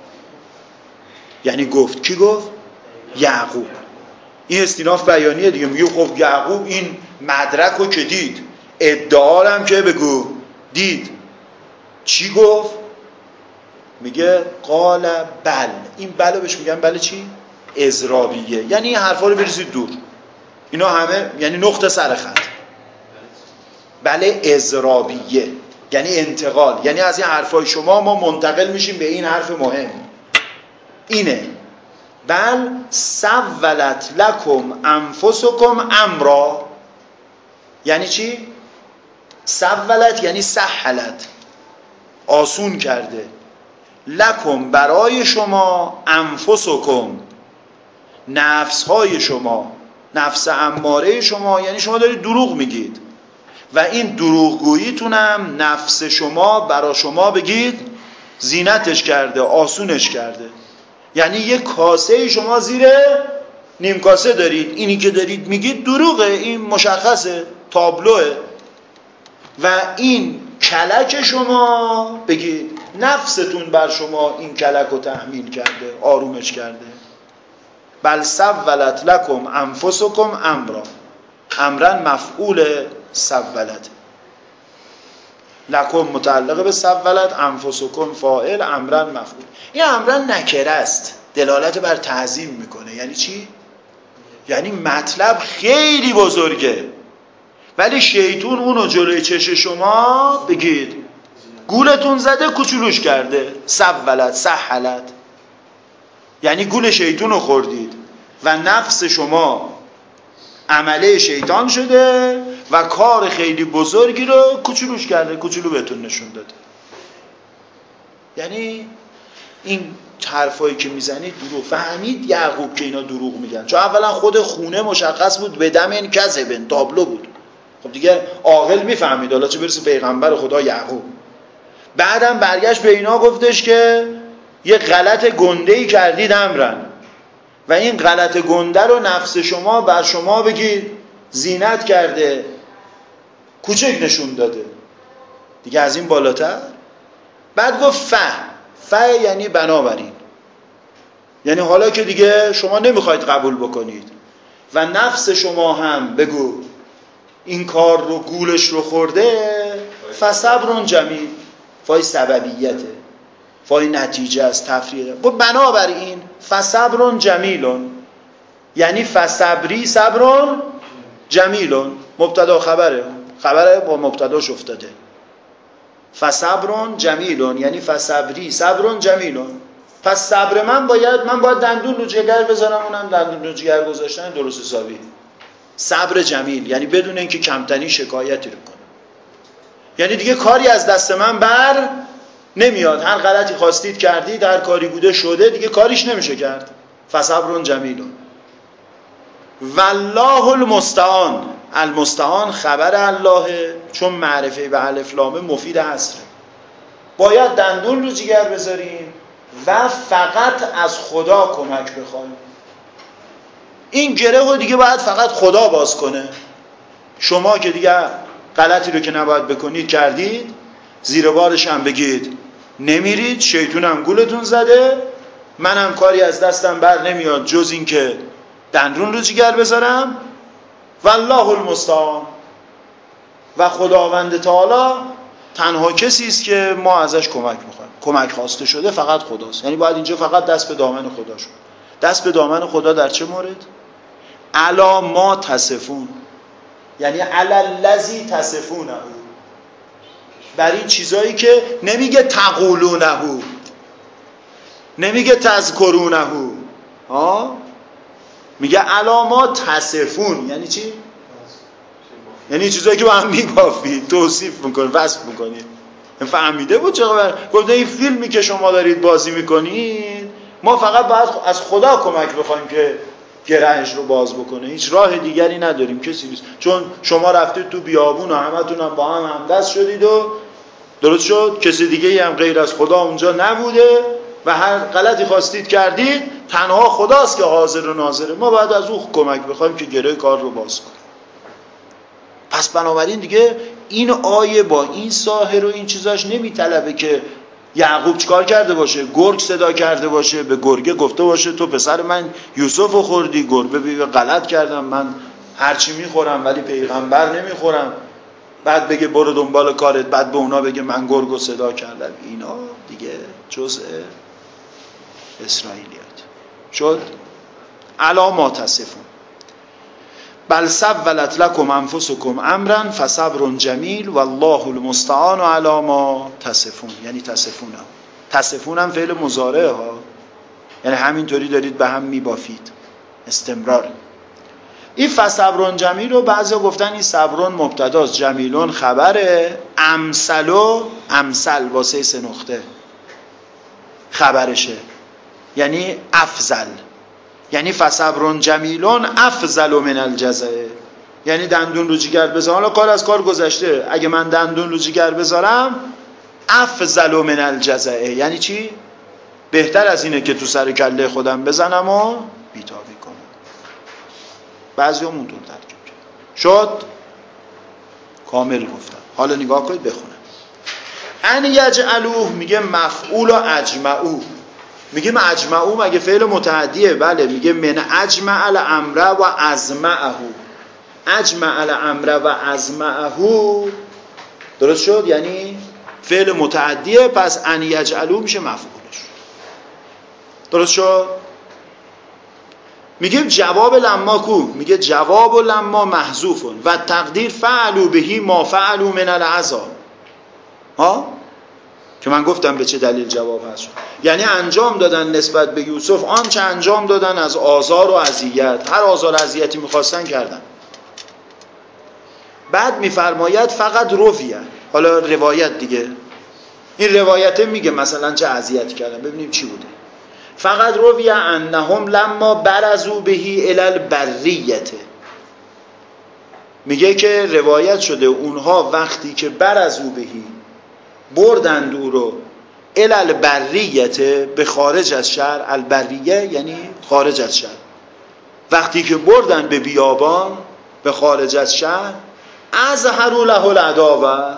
یعنی گفت. کی گفت؟ یعقوب. این استیناف بیانیه دیگه. میگه خب یعقوب این مدرک رو که دید، ادعا هم که بگو دید، چی گفت؟ میگه قال بل. این بل رو بهش میگن بل چی؟ اضرابیه، یعنی این حرفا رو بریزید دور، اینا همه یعنی نقطه سر خط. بل اضرابیه یعنی انتقال، یعنی از این حرفای شما ما منتقل میشیم به این حرف مهم. اینه بل سولت لکم انفسکم امرا. یعنی چی؟ سولت یعنی سهلت، آسون کرده، لکم برای شما، انفسکم نفسهای شما، نفس اماره شما، یعنی شما دارید دروغ میگید و این دروغگوییتونم نفس شما برای شما بگید زینتش کرده، آسونش کرده. یعنی یک کاسه شما زیر نیم کاسه دارید، اینی که دارید میگید دروغه، این مشخصه، تابلوه، و این کلک شما بگید نفستون بر شما این کلک رو تحمیل کرده، آرومش کرده. بل سولت لکم انفسکم امرا. امرن مفعول سولت، لکم متعلق به سولت، انفسکم فاعل، امرن مفعول. این امرن نکره است، دلالت بر تعظیم میکنه. یعنی چی؟ یعنی مطلب خیلی بزرگه ولی شیطون اونو جلوی چش شما بگید گولتون زده، کوچولوش کرده. سولت سهلت یعنی گول شیطون رو خوردید و نفس شما عمله شیطان شده و کار خیلی بزرگی رو کوچولوش کرده، کوچولو بهتون نشون داده. یعنی این حرفایی که میزنید دروغ. فهمید یعقوب که اینا دروغ میگن، چون اولا خود خونه مشخص بود به دم این کذبن، تابلو بود. خب دیگه عاقل میفهمید، حالا چه برسه پیغمبر خدا یعقوب. بعدم برگشت به اینا گفتش که یه غلط گنده‌ای کردید امرن، و این غلط گنده رو نفس شما بر شما بگید زینت کرده، کوچک نشون داده. دیگه از این بالاتر. بعد گفت فه یعنی بنابراین، یعنی حالا که دیگه شما نمیخواید قبول بکنید و نفس شما هم بگو این کار رو گولش رو خورده، فصبر جمیل. فای سببیته، فای نتیجه از تفریق. بنابراین فصبر جمیلون، یعنی فصبری صبر جمیلون. مبتدا خبره با مبتداش افتاده. فصبر جمیلون یعنی فصبری صبر جمیلون. پس صبر من باید دندون رو جگر بذارم، اونم دندون رو جگر گذاشتن درست حسابی. صبر جمیل یعنی بدون اینکه کمترین شکایتی رو کنم، یعنی دیگه کاری از دست من بر نمیاد، هر غلطی خواستید کردید، هر کاری بوده شده، دیگه کاریش نمیشه کرد. فصبر جمیلون. والله المستعان. المستعان خبر اللهه، چون معرفه به الف لام مفید حصره. باید دندون رو جگر بذاریم و فقط از خدا کمک بخوایم. این گره رو دیگه باید فقط خدا باز کنه. شما که دیگه غلطی رو که نباید بکنید کردید، زیر بارش هم بگید نمیرید، شیطون هم گولتون زده، منم کاری از دستم بر نمیاد جز این که دندون رو جگر بذارم. والله المستعان. و خداوند تعالی تنها کسی است که ما ازش کمک میخوایم، کمک خواسته شده فقط خداست. یعنی باید اینجا فقط دست به دامن خدا شد. دست به دامن خدا در چه مورد؟ علا ما تصفون، یعنی علا الذی تصفونه، بر این چیزایی که نمیگه تقولونه، نمیگه تذکرونه، میگه علامات تصفون یعنی چی؟ یعنی چیزایی که با هم میبافید، توصیف میکنید، وصف میکنید. فهمیده بود چقدر؟ گفته این فیلمی که شما دارید بازی میکنید ما فقط باید از خدا کمک بخوایم که گرهش رو باز بکنه، هیچ راه دیگری نداریم، کسی نیست. چون شما رفتید تو بیابون و همتون هم با هم همدست شدید و درست شد، کسی دیگه هم غیر از خدا اونجا نبوده و هر غلطی خواستید کردید، تنها خداست که حاضر و ناظره، ما باید از او کمک بخوایم که گره کار رو باز کنیم. پس بنابراین دیگه این آیه با این ساحر و این چیزاش نمیطلبه که یعقوب چیکار کرده باشه، گرگ صدا کرده باشه، به گرگه گفته باشه تو پسر من یوسف رو خوردی، گربه بگه غلط کردم، من هرچی میخورم ولی پیغمبر نمیخورم، بعد بگه برو دنبال کارت، بعد به اونا بگه من گرگ رو صدا کردم. اینا دیگه جزء اسرائیلیات شد. الا ما تصفون بل سولت لكم انفسكم امرا فصبر جمیل والله المستعان علی ما تصفون. یعنی تصفون هم فعل مضارع ها، یعنی همینطوری دارید به هم میبافید، استمرار. این فصبر جمیل رو بعضی گفتن این صبرون مبتداست، جمیلون خبره، امثل واسه 3 نقطه خبرشه، یعنی افضل، یعنی فصبر جمیلون افضل من الجزع، یعنی دندون رو جگر بذارم. حالا کار از کار گذشته، اگه من دندون رو جگر بذارم افضل من الجزع، یعنی چی؟ بهتر از اینه که تو سر کله خودم بزنم و بیتابی کنم. بعضی هم اونطور ترکیب شد. کامل گفتم. حالا نگاه کنید بخونم. ان یجعلوه میگه مفعول و اجمعو. میگه اجمعو مگه فعل متعدیه؟ بله. میگه من اجمع الامر و ازمعه. اجمع الامر و ازمعه درست شد، یعنی فعل متعدیه، پس ان یجعلوه میشه مفعولش. درست شد. میگه جواب لما کو؟ میگه جواب لما محذوفون و تقدیر فعلوا بهی ما فعلوا من العذاب. که من گفتم به چه دلیل جواب هست، یعنی انجام دادن نسبت به یوسف آنچه انجام دادن از آزار و اذیت، هر آزار و اذیتی میخواستن کردن. بعد میفرماید فقط رویه، حالا روایت دیگه، این روایته میگه مثلا چه اذیتی کردن، ببینیم چی بوده. فقط رویه انهم لما برزوا بهی الی البریه، میگه که روایت شده اونها وقتی که برزوا بهی بردند او رو الی البریه، به خارج از شهر، البریه یعنی خارج از شهر، وقتی که بردند به بیابان به خارج از شهر، اظهروا له العداوه،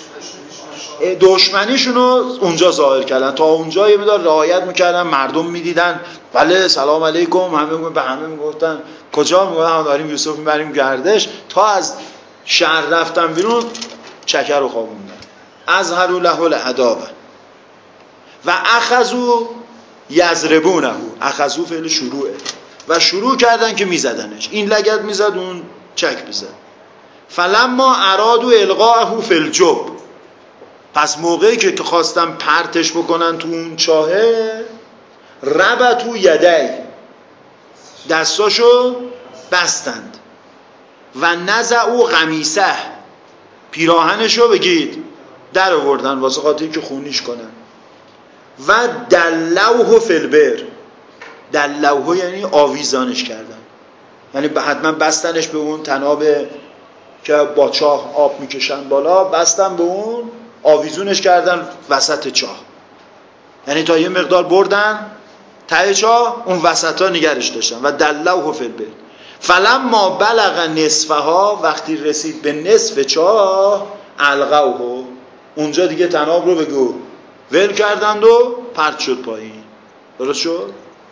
دشمنیشونو اونجا ظاهر کردن. تا اونجا یه مقدار رعایت میکردن، مردم میدیدن بله سلام علیکم، همه به همه میگفتن کجا؟ میگفتن داریم یوسف میبریم گردش. تا از شهر رفتن بیرون چکر رو خوابوندن. اظهروا له العداوه و اخذوا یضربونه. اخذوا فعل شروعه و شروع کردن که میزدنش، این لگد میزد اون چک میزد. فلما ارادوا القاءه فی الجب، پس موقعی که خواستن پرتش بکنن تو اون چاهه، ربطوا یدی، دستاشو بستند، و نزعوا قمیصه، پیراهنشو بگید در آوردن واسه خاطری که خونیش کنن. و دلوه فی البئر، دلوه یعنی آویزانش کردن، یعنی حتما بستنش به اون تناب که با چاه آب میکشن بالا، بستن به اون، آویزونش کردن وسط چاه، یعنی تا یه مقدار بردن ته چاه، اون وسطا نگرش داشتن. و دلوه فی البئر فلما بلغ نصفها، وقتی رسید به نصف چاه، القوه، اونجا دیگه تناب رو بگو ول کردند و پرت شد پایین. درست شد.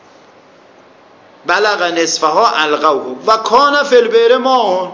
بلغ نصفها القوه و کان فی البئر ماء،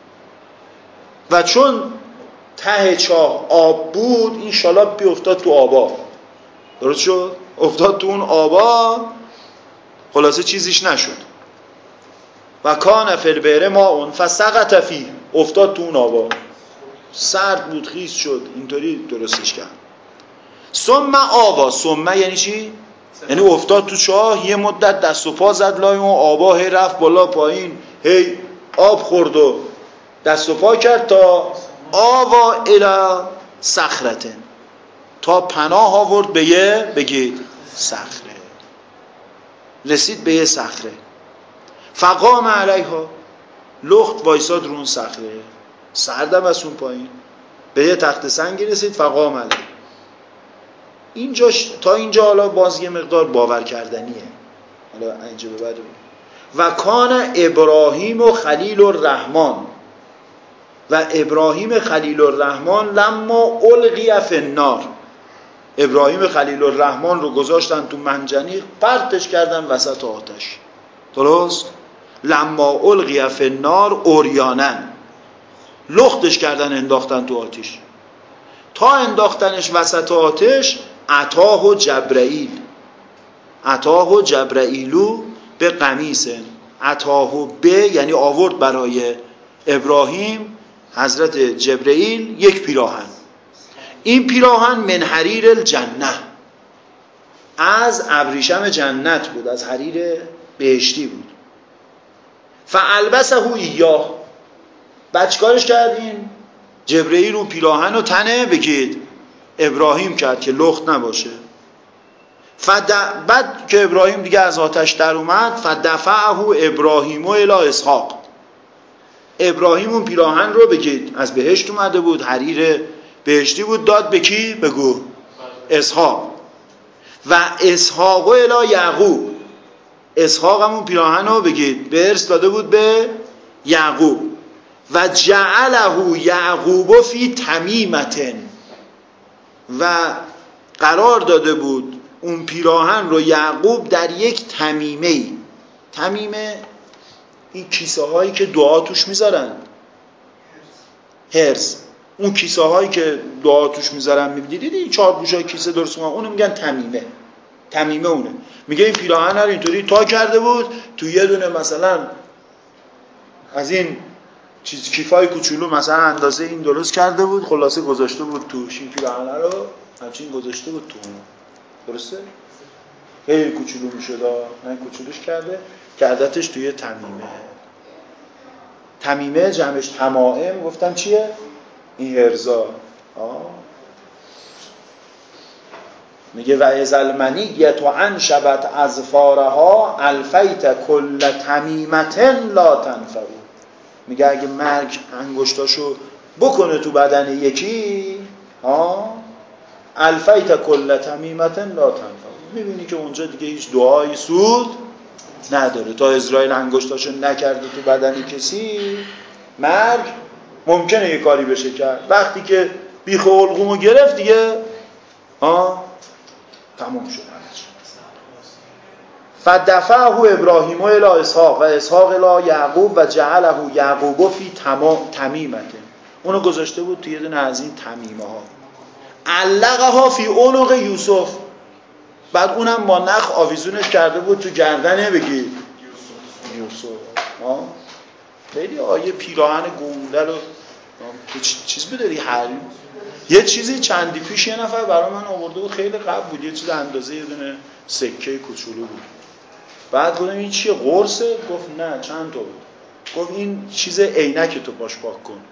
و چون ته چاه آب بود این شالاب بیافتاد تو آبا. درست شد. افتاد تو اون آبا، خلاصه چیزیش نشد. و کان فی البئر ماء فسقط فیه، افتاد تو اون آبا، سرد بود خیس شد، اینطوری درستش کرد. ثم آوا، ثم یعنی چی؟ یعنی افتاد تو چاه، یه مدت دست و پا زد لای اون آبا، هی رفت بالا پایین، هی آب خورد و دست و پا کرد تا آوا الی صخرتن، تا پناه آورد به یه بگید صخره، رسید به یه صخره. فقام علیها، لخت وایساد رو اون صخره، سردم از اون پایین، به یه تخت سنگی رسید. فقام علیها، اینجاش تا اینجا حالا باز یه مقدار باور کردنیه، حالا اینجا به بعد. و کان ابراهیم و خلیل الرحمن، و ابراهیم خلیل الرحمن لما القی فی النار، ابراهیم خلیل الرحمن رو گذاشتن تو منجنیق، پرتش کردن وسط آتش. درست؟ لما القی فی النار اوریانن، لختش کردن انداختن تو آتش. تا انداختنش وسط آتش، اتاه جبرائیل، اتاه جبرائیلو به قمیصن، اتاه به یعنی آورد برای ابراهیم حضرت جبرائیل یک پیراهن. این پیراهن من حریر الجنه، از ابریشم جنت بود، از حریر بهشتی بود. فالبسه ایاه، بچکارش کردین جبرائیل اون پیراهن رو تنه بگید ابراهیم کرد که لخت نباشه. بعد که ابراهیم دیگه از آتش در اومد، فدفعه ابراهیم الی اسحاق، ابراهیم اون پیراهن رو بگید از بهشت اومده بود، حریر بهشتی بود، داد به کی؟ بگو اسحاق. و اسحاق الی یعقوب، اسحاق همون پیراهن رو بگید به ارث داده بود به یعقوب. و جعله یعقوب فی تمیمتن، و قرار داده بود اون پیراهن رو یعقوب در یک تمیمه. تمیمه این کیسه هایی که دعا توش میذارن، هرز، اون کیسه هایی که دعا توش میذارن، میبینید این چهار گوشه کیسه درست میکنن، اونو میگن تمیمه. تمیمه اونه. میگه این پیراهن رو اینطوری تا کرده بود، تو یه دونه مثلا از این چیز کیفای کوچولو مثلا اندازه این درست کرده بود، خلاصه گذاشته بود توش، این پیراهن رو همچین گذاشته بود تو اون. درسته؟ خیلی کوچولو میشد، نه کوچولوش کردتش توی تمیمه. تمیمه جمعش تمائم، گفتم چیه؟ این هرزا. میگه و ازل منیت و انشبت اظفارها الفیت کل تمیمتن لا تنفعو. میگه اگه مرگ انگشتاشو بکنه تو بدن یکی، الفیت کل تمیمتن لا تنفعو، میبینی که اونجا دیگه هیچ دعایی سود نداره. تا اسرائیل انگشتاشو نکرده تو بدن کسی، مرگ ممکنه یه کاری بشه کرد. وقتی که بیخ و حلقومو گرفت دیگه تموم شد. فدفعه ابراهیم الی اسحاق و اسحاق الی یعقوب و جعله یعقوب فی تمیمته، اونو گذاشته بود توی یه دونه از این تمیمه ها. علقها فی عنق یوسف، بعد اونم با نخ آویزونش کرده بود تو گردنه بگی یوسف. خیلی یه پیراهن گونده رو چیز بداری حریم. یه چیزی چندی پیش یه نفر برای من آورده بود، خیلی قبل بود، یه چیز اندازه یه دونه سکه کوچولو بود. بعد گفتم این چیه، قرصه؟ گفت نه، چند تا بود. گفت این چیز عینک تو باش پاک کن.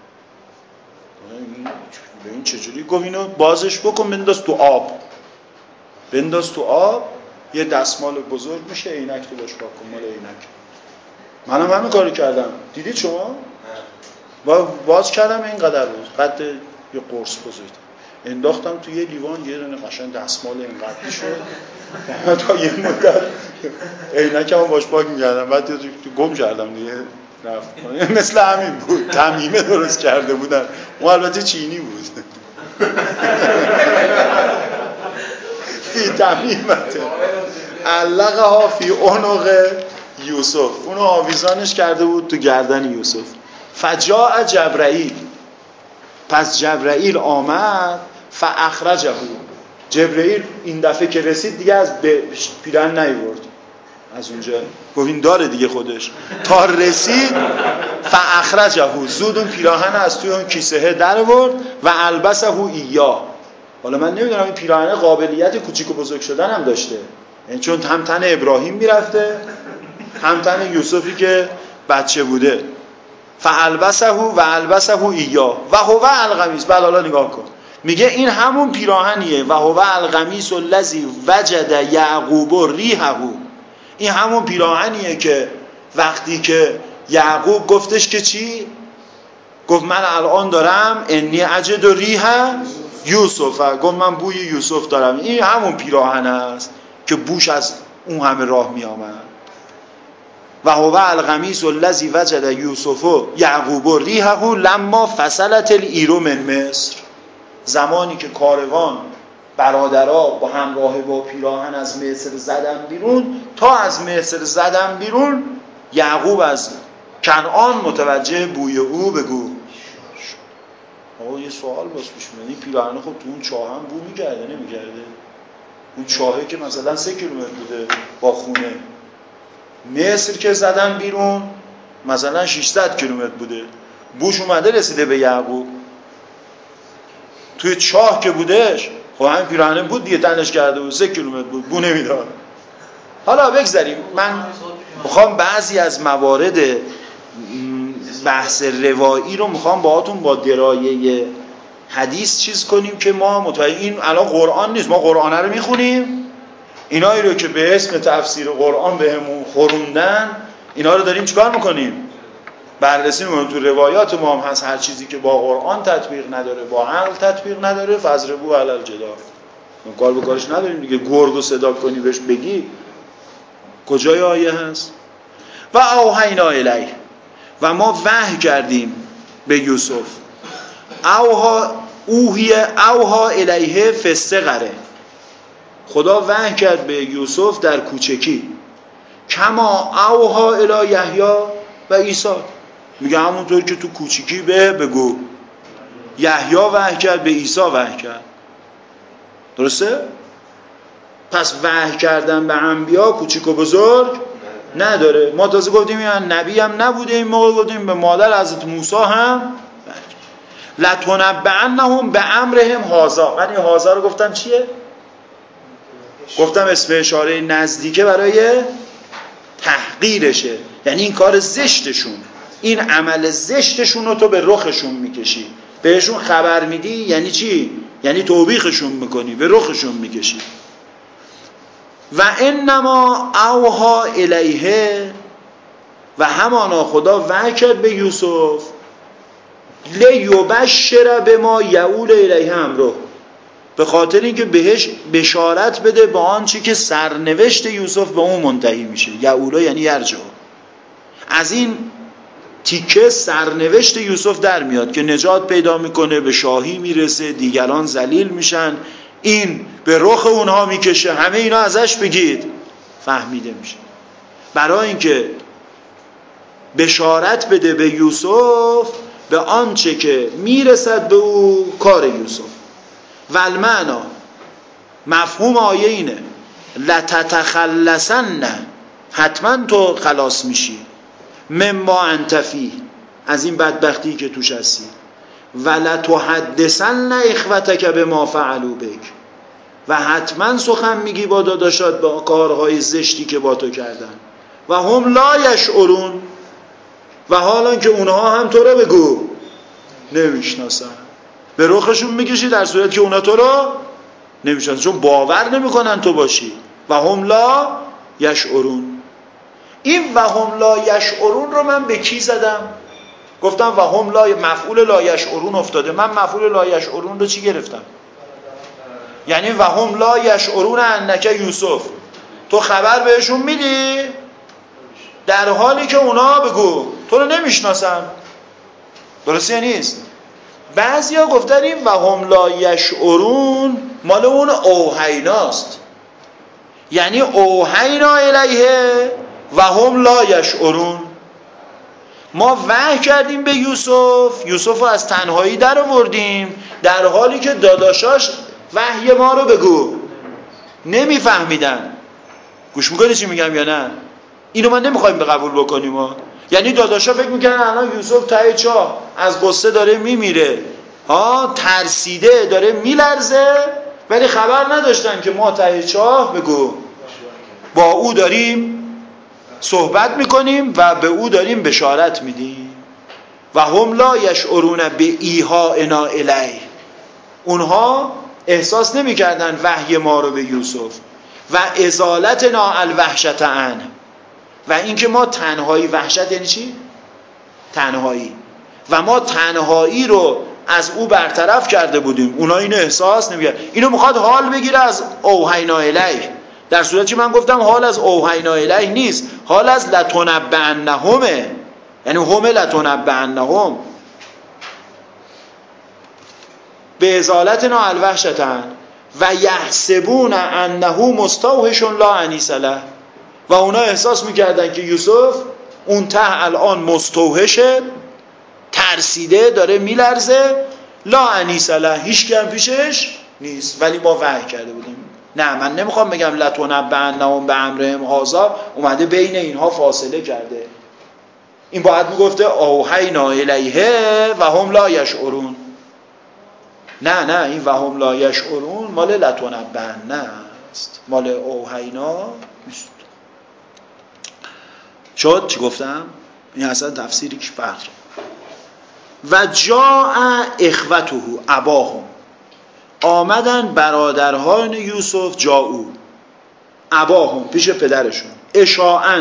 به این چجوری؟ گفت اینو بازش بکن بنداز تو آب، بنداز تو آب، یه دستمال بزرگ میشه، عینک تو باش پاک کن. مال عینک منم همین کارو کردم، دیدید شما؟ باز کردم اینقدر بود، قد یه قرص بزرگ، انداختم تو یه لیوان، یه دونه قشنگ دستمال اینقدر شد. تا یه مدت عینکمو باش پاک می‌کردم، بعد تو گم کردم دیگه، رفت. مثل همین بود، تمیمه درست کرده بودن، اون البته چینی بود. فی تمیمته علقها فی عنق یوسف، اونو آویزانش کرده بود تو گردن یوسف. فجاء جبرائیل، پس جبرائیل آمد. فاخرجه، جبرائیل این دفعه که رسید دیگه از پیراهن نیورد از اونجا، گفت این داره دیگه خودش. تا رسید فاخرجه، زود اون پیراهن از توی اون کیسه در آورد. و البسه ایاه. حالا من نمیدونم این پیراهن قابلیت کوچیک و بزرگ شدن هم داشته، یعنی چون هم تن ابراهیم میرفته هم تن یوسفی که بچه بوده. فالبسه ایاه و هو القمیص. بعد حالا نگاه کن، میگه این همون پیراهنیه. و هو القمیص الذی وجد یعقوب ریحه. این همون پیراهنیه که وقتی که یعقوب گفتش که چی؟ گفت من الان دارم انی اجد ریح یوسف، گفت من بوی یوسف دارم. این همون پیراهن است که بوش از اون همه راه می آمد. و هو القمیص الذی وجد یوسف یعقوب ریحه لما فصلت العیر من مصر. زمانی که کاروان برادرها با همراه با پیراهن از مصر زدن بیرون، تا از مصر زدن بیرون یعقوب از کنعان متوجه بوی او بگو. آقا یه سوال باز پیش میاد، این پیراهن خب تو اون چاه هم بو میگرده نمیگرده؟ اون چاهه که مثلا 3 کیلومتر بوده با خونه، مصر که زدن بیرون مثلا 600 کیلومتر بوده، بوش اومده رسیده به یعقوب. توی چاه که بودش خب همین پیراهن بود دیگه، تنش کرده بود 3 کیلومتر بود، بو نمیداد. حالا بگذاریم، من میخوام بعضی از موارد بحث روایی رو میخوام باهاتون با درایه حدیث چیز کنیم که ما متوجه این الان قرآن نیست، ما قرآن رو میخونیم، اینایی رو که به اسم تفسیر قرآن بهمون خوروندن اینا رو داریم چیکار میکنیم؟ بررسی میکنیم. تو روایات ما هم هست هر چیزی که با قرآن تطبیق نداره با عقل تطبیق نداره فضربوا علی الجدار. ما کار به کارش نداریم دیگه. گرگو صدا کنی بهش بگی کجای آیه هست؟ و اوحینا الیه، و ما وحی کردیم به یوسف. اوها الیه فی الصغر، خدا وحی کرد به یوسف در کوچکی. کما اوها الی یحیی و عیسی، میگه همونطور که تو کوچکی بگو یحیی وحی کرد به عیسی وحی کرد. درسته؟ پس وحی کردن به انبیا کوچیک و بزرگ نداره. ما تازه گفتیم این نبی هم نبوده، این موقع گفتیم به مادر حضرت موسی هم لتنبعنهم بامرهم هذا. من این هذا رو گفتم چیه؟ گفتم اسم اشاره نزدیکه برای تحقیرشه، یعنی این کار زشتشون، این عمل زشتشون رو تو به رخشون میکشی، بهشون خبر میدی. یعنی چی؟ یعنی توبیخشون میکنی، به رخشون میکشی. و انما اوها الیه، و همانا خدا وحی کرد به یوسف لیبشر بما یعول الیه امره، به خاطر اینکه بهش بشارت بده با آنچه که سرنوشت یوسف به اون منتهی میشه. یعولا یعنی یرجع. از این تیکه سرنوشت یوسف در میاد که نجات پیدا میکنه، به شاهی میرسه، دیگران ذلیل میشن، این به رخ اونها میکشه. همه اینا ازش بگید فهمیده میشه، برای اینکه بشارت بده به یوسف به آنچه که میرسد به او کار یوسف. والمعنا، مفهوم آیه اینه لتتخلصن، حتما تو خلاص میشی، مما انت فیه، از این بدبختی که توش هستی، ولتحدثن اخوتک بما فعلوا بک، و حتما سخن میگی با داداشات با کارهای زشتی که با تو کردن. و هم لا یشعرون، و حالا که اونها هم تو رو بگو نمیشناسن، به رخشون میکشی در صورت که اونا تو رو نمیشناسن، چون باور نمیکنن تو باشی. و هم لا یشعرون. این و هم لا یشعرون رو من به کی زدم؟ گفتم و هم لا، مفعول لا یشعرون افتاده. من مفعول لا یشعرون رو چی گرفتم؟ یعنی و هم لا یشعرون انک یوسف، تو خبر بهشون میدی در حالی که اونا بگو تو رو نمیشناسن. درسته نیست؟ بعضیا گفتن این و هم لا یشعرون مال اون اوحیناست، یعنی اوحینا الیه و هم لا یشعرون. ما وحی کردیم به یوسف، یوسف رو از تنهایی در آوردیم در حالی که داداشاش وحی ما رو بگو نمیفهمیدن. گوش میکنی چی میگم یا نه؟ اینو من نمیخوایم به قبول بکنیم ها. یعنی داداشا فکر میکنن الان یوسف ته چاه از قصه داره میمیره ها، ترسیده داره میلرزه، ولی خبر نداشتن که ما ته چاه بگو با او داریم صحبت میکنیم و به او داریم بشارت میدیم. و هم لا یشعرون به ایحائنا الیه، اونها احساس نمیکردن وحی ما رو به یوسف و ازالتنا الوحشت عنه، و اینکه ما تنهایی، وحشت یعنی چی؟ تنهایی، و ما تنهایی رو از او برطرف کرده بودیم، اونا اینو احساس نمیکردن. اینو میخواد حال بگیره از اوحینا الیه، در صورتی من گفتم حال از اوحینا الیه نیست، حال از لتنبعنهمه، یعنی هم لتنبعنهم به ازالتنا الوحشتن و یحسبون انه مستوحش لا انیس له، و اونا احساس میکردن که یوسف اون ته الان مستوحشه، ترسیده، داره میلرزه، لا انیس له، هیچ کم پیشش نیست، ولی ما وحی کرده بودیم. نه، من نمیخوام بگم لتنبعنهم بامرهم هذا اومده بین اینها فاصله کرده، این باید میگفته اوحینا الیه و هم لا یشعرون. نه این و هم لا یشعرون مال لتنبعنه است، مال اوحینا نیست. شد چی گفتم؟ این اصلا تفسیری که فرق. و جاء اخوته اباهم، آمدن برادران یوسف، جاءو اباهم، پیش پدرشون، اشاعاً،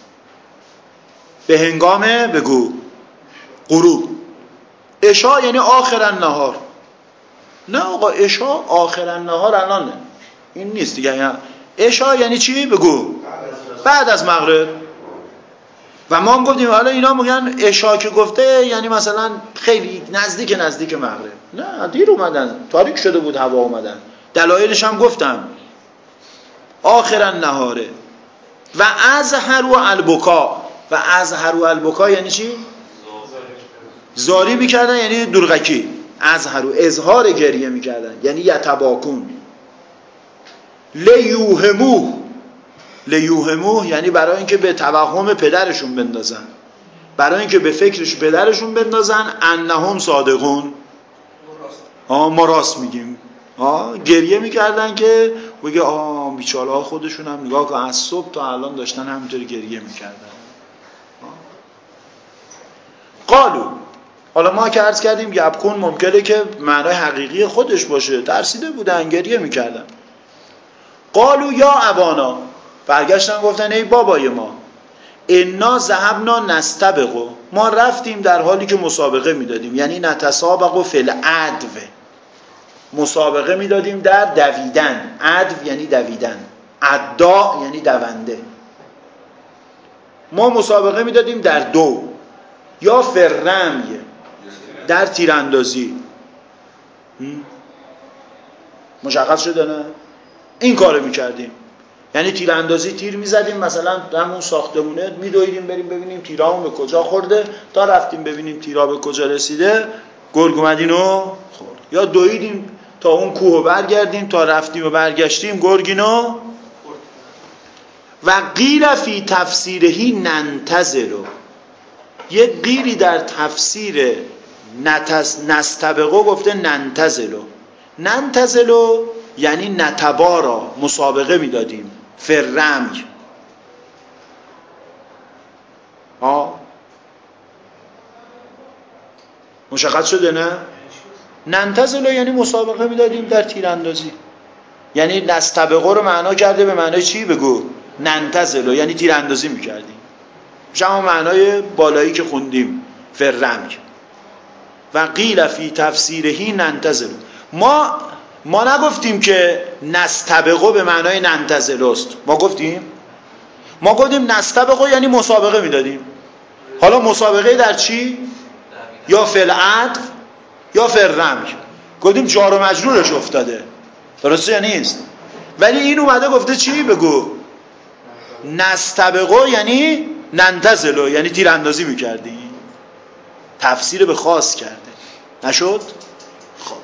به هنگام بگو غروب. عشاء یعنی آخر النهار. نه آقا، عشاء آخر النهار الانه، این نیست دیگه. عشاء یعنی چی؟ بگو بعد از مغرب. و ما هم گفتیم حالا اینا میگن عشاء که گفته یعنی مثلا خیلی نزدیک مغرب. نه، دیر اومدن، تاریک شده بود، هوا اومدن. دلایلش هم گفتم، آخر النهاره. و ازهروا البکا، و ازهروا البکا یعنی چی؟ زاری میکردن، یعنی درغکی. ازهروا اظهار گریه میکردن، یعنی یتباکون. لیوهموه یعنی برای اینکه به توهم پدرشون بندازن، برای اینکه به فکرش پدرشون بندازن، انهم صادقون، ما راست میگیم. گریه میکردن که بگه بیچاره ها خودشون هم نگاه کن، از صبح تا الان داشتن همینطوری گریه میکردن. قالو، حالا ما که عرض کردیم یبکون ممکنه که معنای حقیقی خودش باشه، ترسیده بودن، گریه میکردن. قالو یا ابانا، برگشتن گفتن ای بابای ما، انا ذهبنا نستبقو، ما رفتیم در حالی که مسابقه میدادیم، یعنی نتسابقو فی العدو، مسابقه میدادیم در دویدن. عدو یعنی دویدن، عدا یعنی دونده. ما مسابقه میدادیم در دو، یا فرمی، در تیراندازی. مشخص شده نه؟ این کارو میکردیم، یعنی تیراندازی، تیر میزدیم، مثلا همون ساختمونه میدویدیم بریم ببینیم تیرامون به کجا خورده، تا رفتیم ببینیم تیرا به کجا رسیده، گرگ اومد اینو خورد. یا دویدیم تا اون کوه برگردیم، تا رفتیم و برگشتیم گرگینو. و قیل فی تفسیرهی ننتظرو، یه قیلی در تفسیر نستبقو گفته ننتظرو یعنی نتبارا، مسابقه میدادیم، فرمی. مشخص شده نه؟ ننتظرو یعنی مسابقه میدادیم در تیراندازی، یعنی نستبقو رو معنا کرده به معنای چی؟ بگو ننتظرو یعنی تیراندازی میکردیم، شما معنای بالایی که خوندیم فرمی. و قیل فی تفسیرهی ننتظرو، ما نگفتیم که نستبقو به معنای ننتظروست، ما گفتیم نستبقو یعنی مسابقه میدادیم. حالا مسابقه در چی؟ یا فلعد یا فرمی. گفتیم جار و مجرورش افتاده، درسته یا نیست؟ ولی این اومده گفته چی؟ بگو نستبقو یعنی ننتظرو یعنی تیراندازی میکردیم، تفسیر به خاص کرده. نشد؟ خب،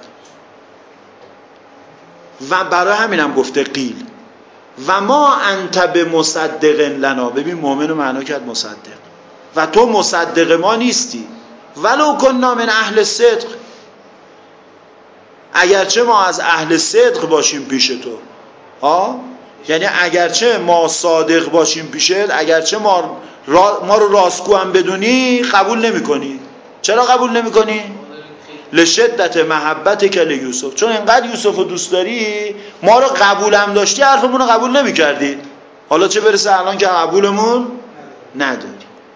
و برای همینم گفته قیل و ما انت بمصدق لنا، ببین مؤمن رو معنا کرد مصدق، و تو مصدق ما نیستی، ولو کنا من اهل صدق، اگرچه ما از اهل صدق باشیم پیش تو. یعنی اگرچه ما صادق باشیم پیشت، اگرچه ما رو راستگو هم بدونی، قبول نمی کنی. چرا قبول نمی کنی؟ لشدت محبت کل یوسف، چون انقدر یوسف رو دوست داری، ما رو قبول هم داشتی حرفمون رو قبول نمی کردی. حالا چه برسه الان که قبولمون نداری.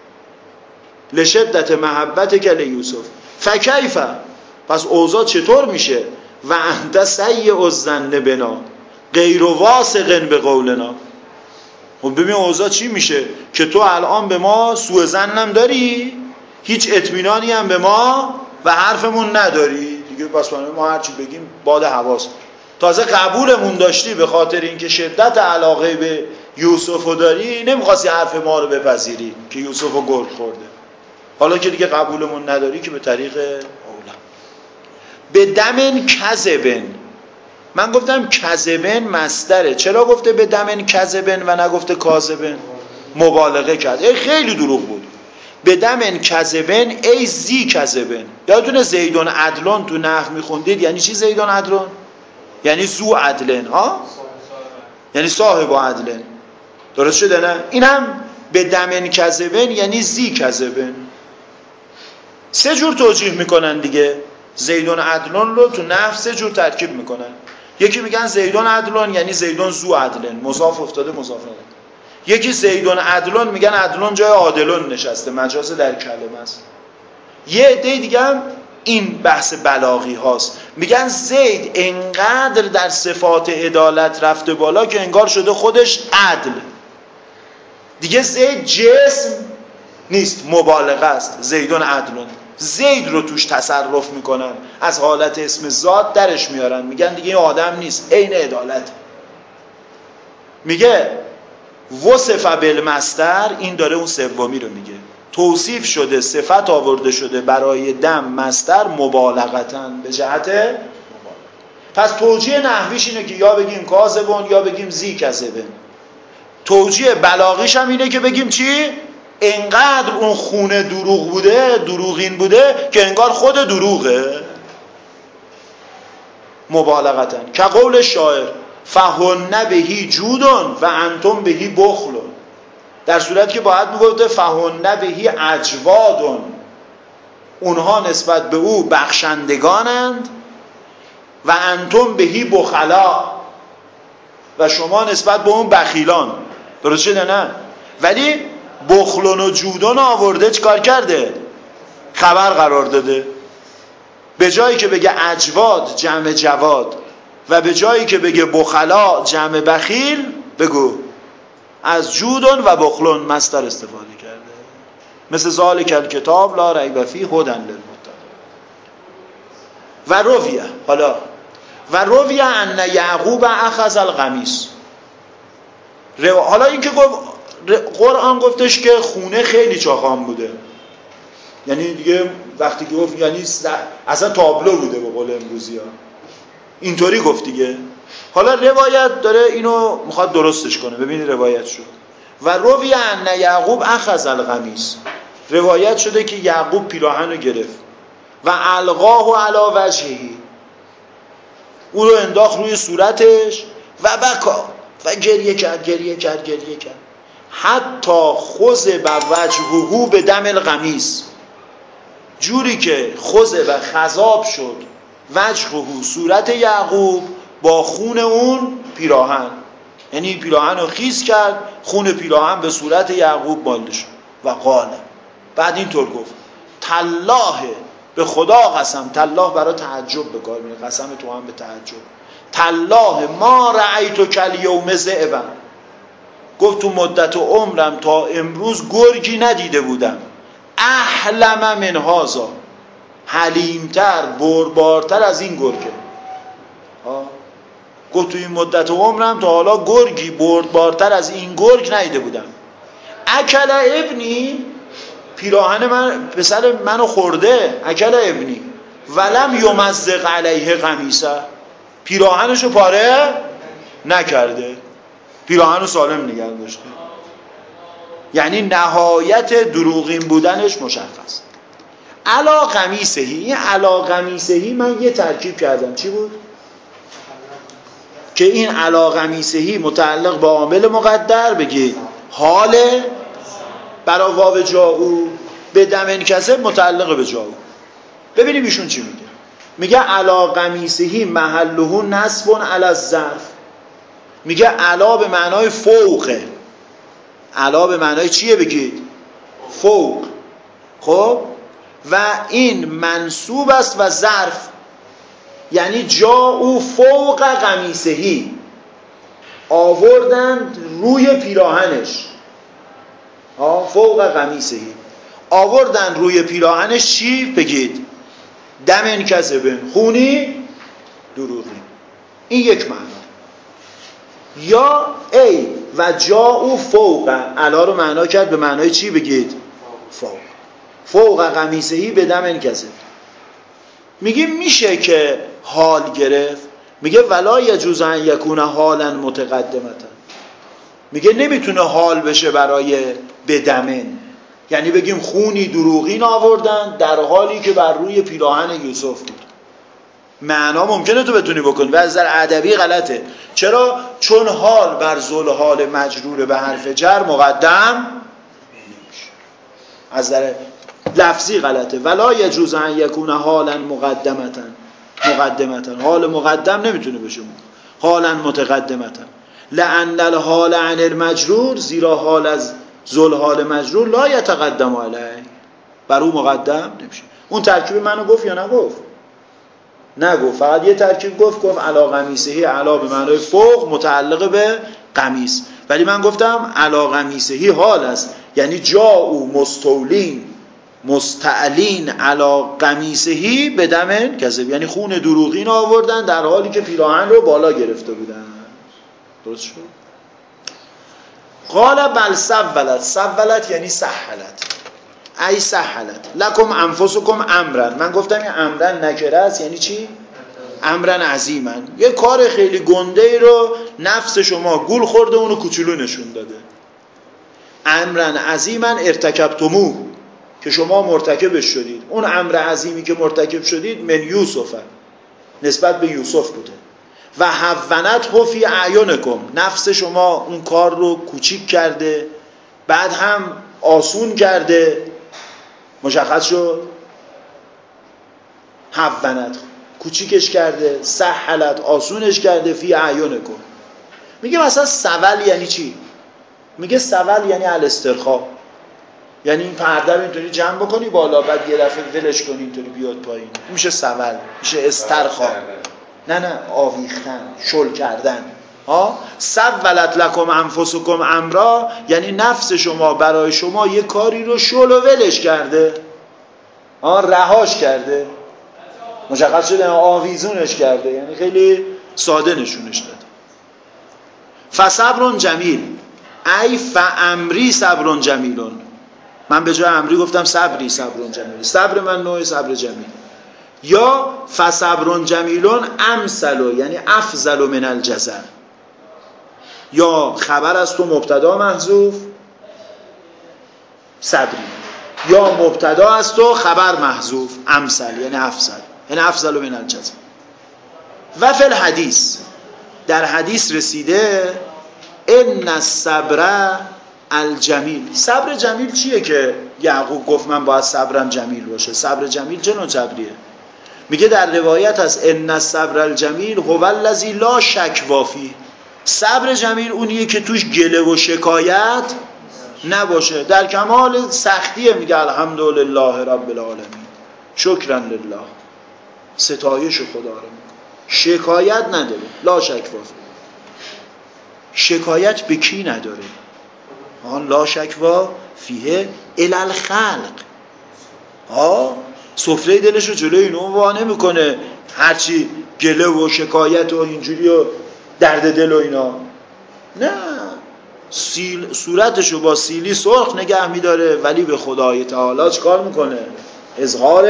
لشدت محبت کل یوسف فکیف، پس اوضاع چطور میشه؟ و انت سیء الظن بنا غیر واثق به قولنا. خب ببین اوضاع چی میشه که تو الان به ما سوء ظنم داری، هیچ اطمینانی هم به ما و حرفمون نداری دیگه. پس ما هرچی بگیم باد حواس. تازه قبولمون داشتی به خاطر اینکه شدت علاقه به یوسف رو داری، نمیخواستی حرف ما رو بپذیری که یوسف رو گرگ خورده. حالا که دیگه قبولمون نداری که به طریق اولا. به دمن کذبن، من گفتم کذبن مصدره، چرا گفته به دمن کذبن و نگفته کاذبن؟ مبالغه کرد، خیلی دروغ بود. به دمن کذبن ای زی کذبن. یادتونه زیدون عدلون تو نحو میخوندید یعنی چی زیدون عدلون؟ یعنی زو عدلن، ها؟ یعنی صاحب عدلن. درست شده نه؟ این هم به دمن کذبن یعنی زی کذبن. سه جور توجیه میکنن دیگه. زیدون عدلون رو تو نحو سه جور ترکیب میکنن. یکی میگن زیدون عدلون یعنی زیدون زو عدلن، مضاف افتاده مضاف نده. یکی زیدون عدلون میگن عدلون جای عادلون نشسته، مجاز در کلمه است. یه عده دیگه هم این بحث بلاغی هاست، میگن زید انقدر در صفات عدالت رفته بالا که انگار شده خودش عدل دیگه. زید جسم نیست، مبالغه است. زیدون عدلون، زید رو توش تصرف میکنن، از حالت اسم ذات درش میارن، میگن دیگه این آدم نیست، عین عدالت. میگه وصف بالمصدر، این داره اون سومی رو میگه، توصیف شده، صفت آورده شده برای دم مصدر مبالغتن، به جهت مبالغه. پس توجیه نحویش اینه که یا بگیم کاذبون یا بگیم زی کذبن. توجیه بلاغیش هم اینه که بگیم چی؟ انقدر اون خونه دروغ بوده، دروغین بوده که انگار خود دروغه. مبالغتن که قول شاعر فهن بهی جودون و انتم بهی بخلون، در صورت که باید میگفته فهن بهی اجوادون، اونها نسبت به او بخشندگانند، و انتم بهی بخلا، و شما نسبت به اون بخیلان. درست شده نه؟ ولی بخلون و جودون آورده چیکار کرده؟ خبر قرار داده. به جایی که بگه اجواد جمع جواد و به جایی که بگه بخلا جمع بخیل، بگو از جودون و بخلون مصدر استفاده کرده. مثل ذالک الکتاب لا ریب فیه هدی للمتقین. و رویه، و رویه ان یعقوب اخذ القمیص. حالا این که قرآن گفتش که خونه خیلی چاخان بوده، یعنی دیگه وقتی که گفت یعنی اصلا تابلو بوده به قول امروزی ها، اینطوری گفت دیگه. حالا روایت داره اینو میخواد درستش کنه، ببینید روایت شد و روی ان یعقوب اخذ القمیص، روایت شده که یعقوب پیراهن رو گرفت و القاه علی وجهی، او رو انداخت روی صورتش و بکا و گریه کرد حتی خضب وجهه به دم القمیص، جوری که خضب و خضاب شد وجهه صورت یعقوب با خون اون پیراهن، یعنی پیراهن رو خیس کرد، خون پیراهن به صورت یعقوب بالده شد. و قاله، بعد اینطور گفت تالله، به خدا قسم، تالله برای تعجب به کار میره، قسم تو هم به تعجب، تالله ما رأیت کالیوم ذئبا، گفت تو مدت عمرم تا امروز گرگی ندیده بودم احلم من هذا، حلیمتر بردبارتر از این گرگه. گفت تو این مدت عمرم تا حالا گرگی بردبارتر از این گرگ ندیده بودم. اکل ابنی، پیراهن من پسر منو خورده، اکل ابنی ولم یمزق علیه قمیصه، پیراهنشو پاره نکرده، پیراهنو سالم نگه داشته. یعنی نهایت دروغین بودنش مشخص. علا قمیصهی، این علا قمیصهی من یه ترکیب کردم، چی بود؟ که این علی قمیصه متعلق به عامل مقدر بگید حال برای واو جاءو، به دم انکسر متعلق به جاءو. ببینیم ایشون چی میگه. میگه علی قمیصه محله نصب علی الظرف. میگه علا به معنای فوقه. علا به معنای چیه بگید؟ فوق. خب و این منصوب است و ظرف، یعنی جاءو فوق قمیصهی، آوردند روی پیراهنش. فوق قمیصهی آوردند روی پیراهنش چی بگید؟ دم انکسبن، خونی دروغی. این یک معنا. یا ای و جاءو فوق، علا رو معنا کرد به معنای چی بگید؟ فوق. فوق قمیصهی به دم انکسب. میگیم میشه که حال گرفت. میگه ولا یجوز ان یکون حالا متقدمتا. میگه نمیتونه حال بشه برای بدمن، یعنی بگیم خونی دروغین آوردن در حالی که بر روی پیراهن یوسف بود. معنا ممکنه تو بتونی بکنی و از نظر ادبی غلطه. چرا؟ چون حال بر ذل حال مجرور به حرف جر مقدم نمیشه. از نظر لفظی غلطه. ولا یجوز ان یکون حالا مقدمتا. حال مقدم نمیتونه بشه، حالا متقدمتا. لأن الحال عن المجرور، زیرا حال از ذل حال مجرور لا یتقدم علیه، بر او مقدم نمیشه. اون ترکیب منو گفت یا نگفت؟ نگفت، فقط یه ترکیب گفت علی قمیصهی، علی به معنای فوق متعلق به قمیص. ولی من گفتم علی قمیصهی حال است، یعنی جاءو مستولین مستعلین علی قمیصهی به دم کذب، یعنی خون دروغین آوردن در حالی که پیراهن رو بالا گرفته بودن. درست شد؟ قال بل سولت یعنی سهلت، ای سهلت لکم انفسکم امرن. من گفتم این امرن نکره است، یعنی چی؟ امرن عظیمن، یه کار خیلی گنده ای رو نفس شما گول خورده اونو کوچولو نشون داده. امرن عظیمن ارتکبتموه، که شما مرتکبش شدید. اون امر عظیمی که مرتکب شدید من یوسف، نسبت به یوسف بوده. و هونت فی اعینکم، نفس شما اون کار رو کوچیک کرده، بعد هم آسون کرده. مشخص شد؟ هونت کوچیکش کرده، سهلت آسونش کرده، فی اعینکم. میگه مثلا سول یعنی چی؟ میگه سول یعنی الاسترخاء، یعنی این پرده رو اینطوری جمع بکنی بالا، بعد یه دفعه ولش کنی اینطوری بیاد پایین، میشه سول، میشه استرخاء. نه آویختن، شل کردن. سولت لکم انفسکم امرا، یعنی نفس شما برای شما یه کاری رو شل و ولش کرده، رهاش کرده. مشخص شده؟ آویزونش کرده، یعنی خیلی ساده نشونش داده. فصبر جمیل، ای فامری صبر جمیلون. من به جای امری گفتم صبری صبر جمیل. صبر من نوع صبر جمیل. یا فصبر جمیلون امثل، یعنی افضل من الجزع. یا خبر از تو مبتدا محذوف صبری، یا مبتدا از تو خبر محذوف امثل، یعنی افضل، یعنی افضل من الجزع. و فی الحدیث، در حدیث رسیده ان الصبر الجمیل. صبر جمیل چیه که یعقوب گفت من باید صبرم جمیل باشه؟ صبر جمیل چه نوع صبریه؟ میگه در روایت از ان الصبر الجمیل هو الذی لا شکوا فیه. صبر جمیل اونیه که توش گله و شکایت نباشه، در کمال سختیه میگه الحمدلله رب العالمین، شکرا لله، ستایش خدا رو میگه، شکایت نداره، لا شکوا فیه. شکایت به کی نداره؟ لا شکوا فیه الی الخلق. سفره دلش رو جلوی اینو وا نمیکنه، هرچی گله و شکایت و اینجوری و درد دل و اینا، نه، صورتش رو با سیلی سرخ نگه میداره، ولی به خدای تعالی چکار میکنه؟ اظهار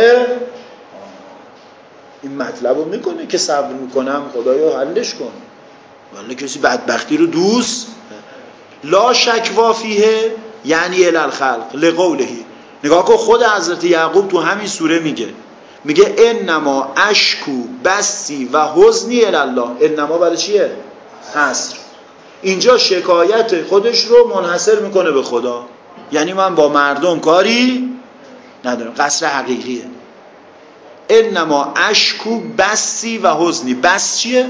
این مطلب رو میکنه که صبر میکنم خدایا حلش کن، ولی کسی بدبختی رو دوست. لا شکوا فیه یعنی الی الخلق لقولهی. نگاه کن خود حضرت یعقوب تو همین سوره میگه انما اشکو بسی و حزنی الی الله. انما برای چیه؟ حصر. اینجا شکایت خودش رو منحصر میکنه به خدا، یعنی من با مردم کاری ندارم. قصر حقیقیه. انما اشکو بسی و حزنی. بس چیه؟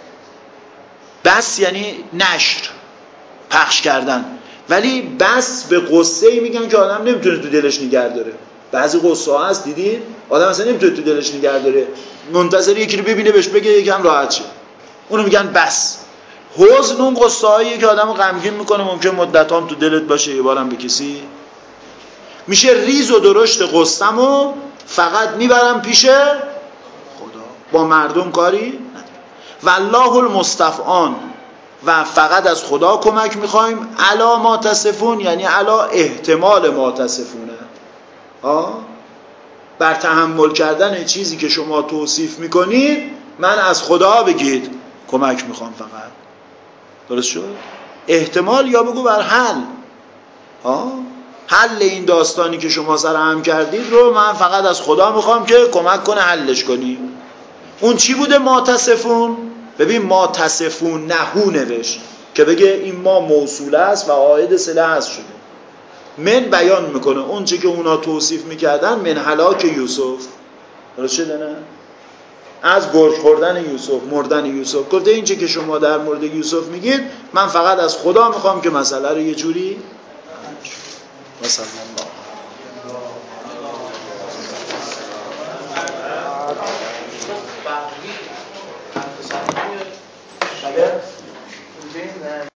بس یعنی نشر، پخش کردن. ولی بس به قصه ای میگن که آدم نمیتونه تو دلش نگه داره. بعضی قصه ها هست دیدین آدم اصلا نمیتونه تو دلش نگه داره، منتظر یکی رو ببینه بهش بگه یکم راحت شه، اونو میگن بس. حزن اون قصه هاییه که آدمو غمگین میکنه، ممکن مدتام تو دلت باشه، یه بارم به کسی میشه. ریز و درشت قصه‌مو فقط میبرم پیش خدا، با مردم کاری ندارم. والله المستعان، و فقط از خدا کمک میخوایم. علا ما تصفون یعنی علا احتمال ما تصفونه، بر تحمل کردن چیزی که شما توصیف میکنید من از خدا بگید کمک میخوام فقط. درست شد؟ احتمال یا بگو بر حل، حل این داستانی که شما سرهم کردید رو من فقط از خدا میخوام که کمک کنه حلش کنیم. اون چی بوده ما تصفون؟ ببین ما تصفون نهو نوشت که بگه این ما موصوله است و عائد صله هست شده. من بیان میکنه اون چی که اونا توصیف میکردن من هلاک یوسف. درست شده نه؟ از گرگ خوردن یوسف، مردن یوسف. گفته این چی که شما در مورد یوسف میگید من فقط از خدا میخوام که مسئله رو یه جوری مثلا الله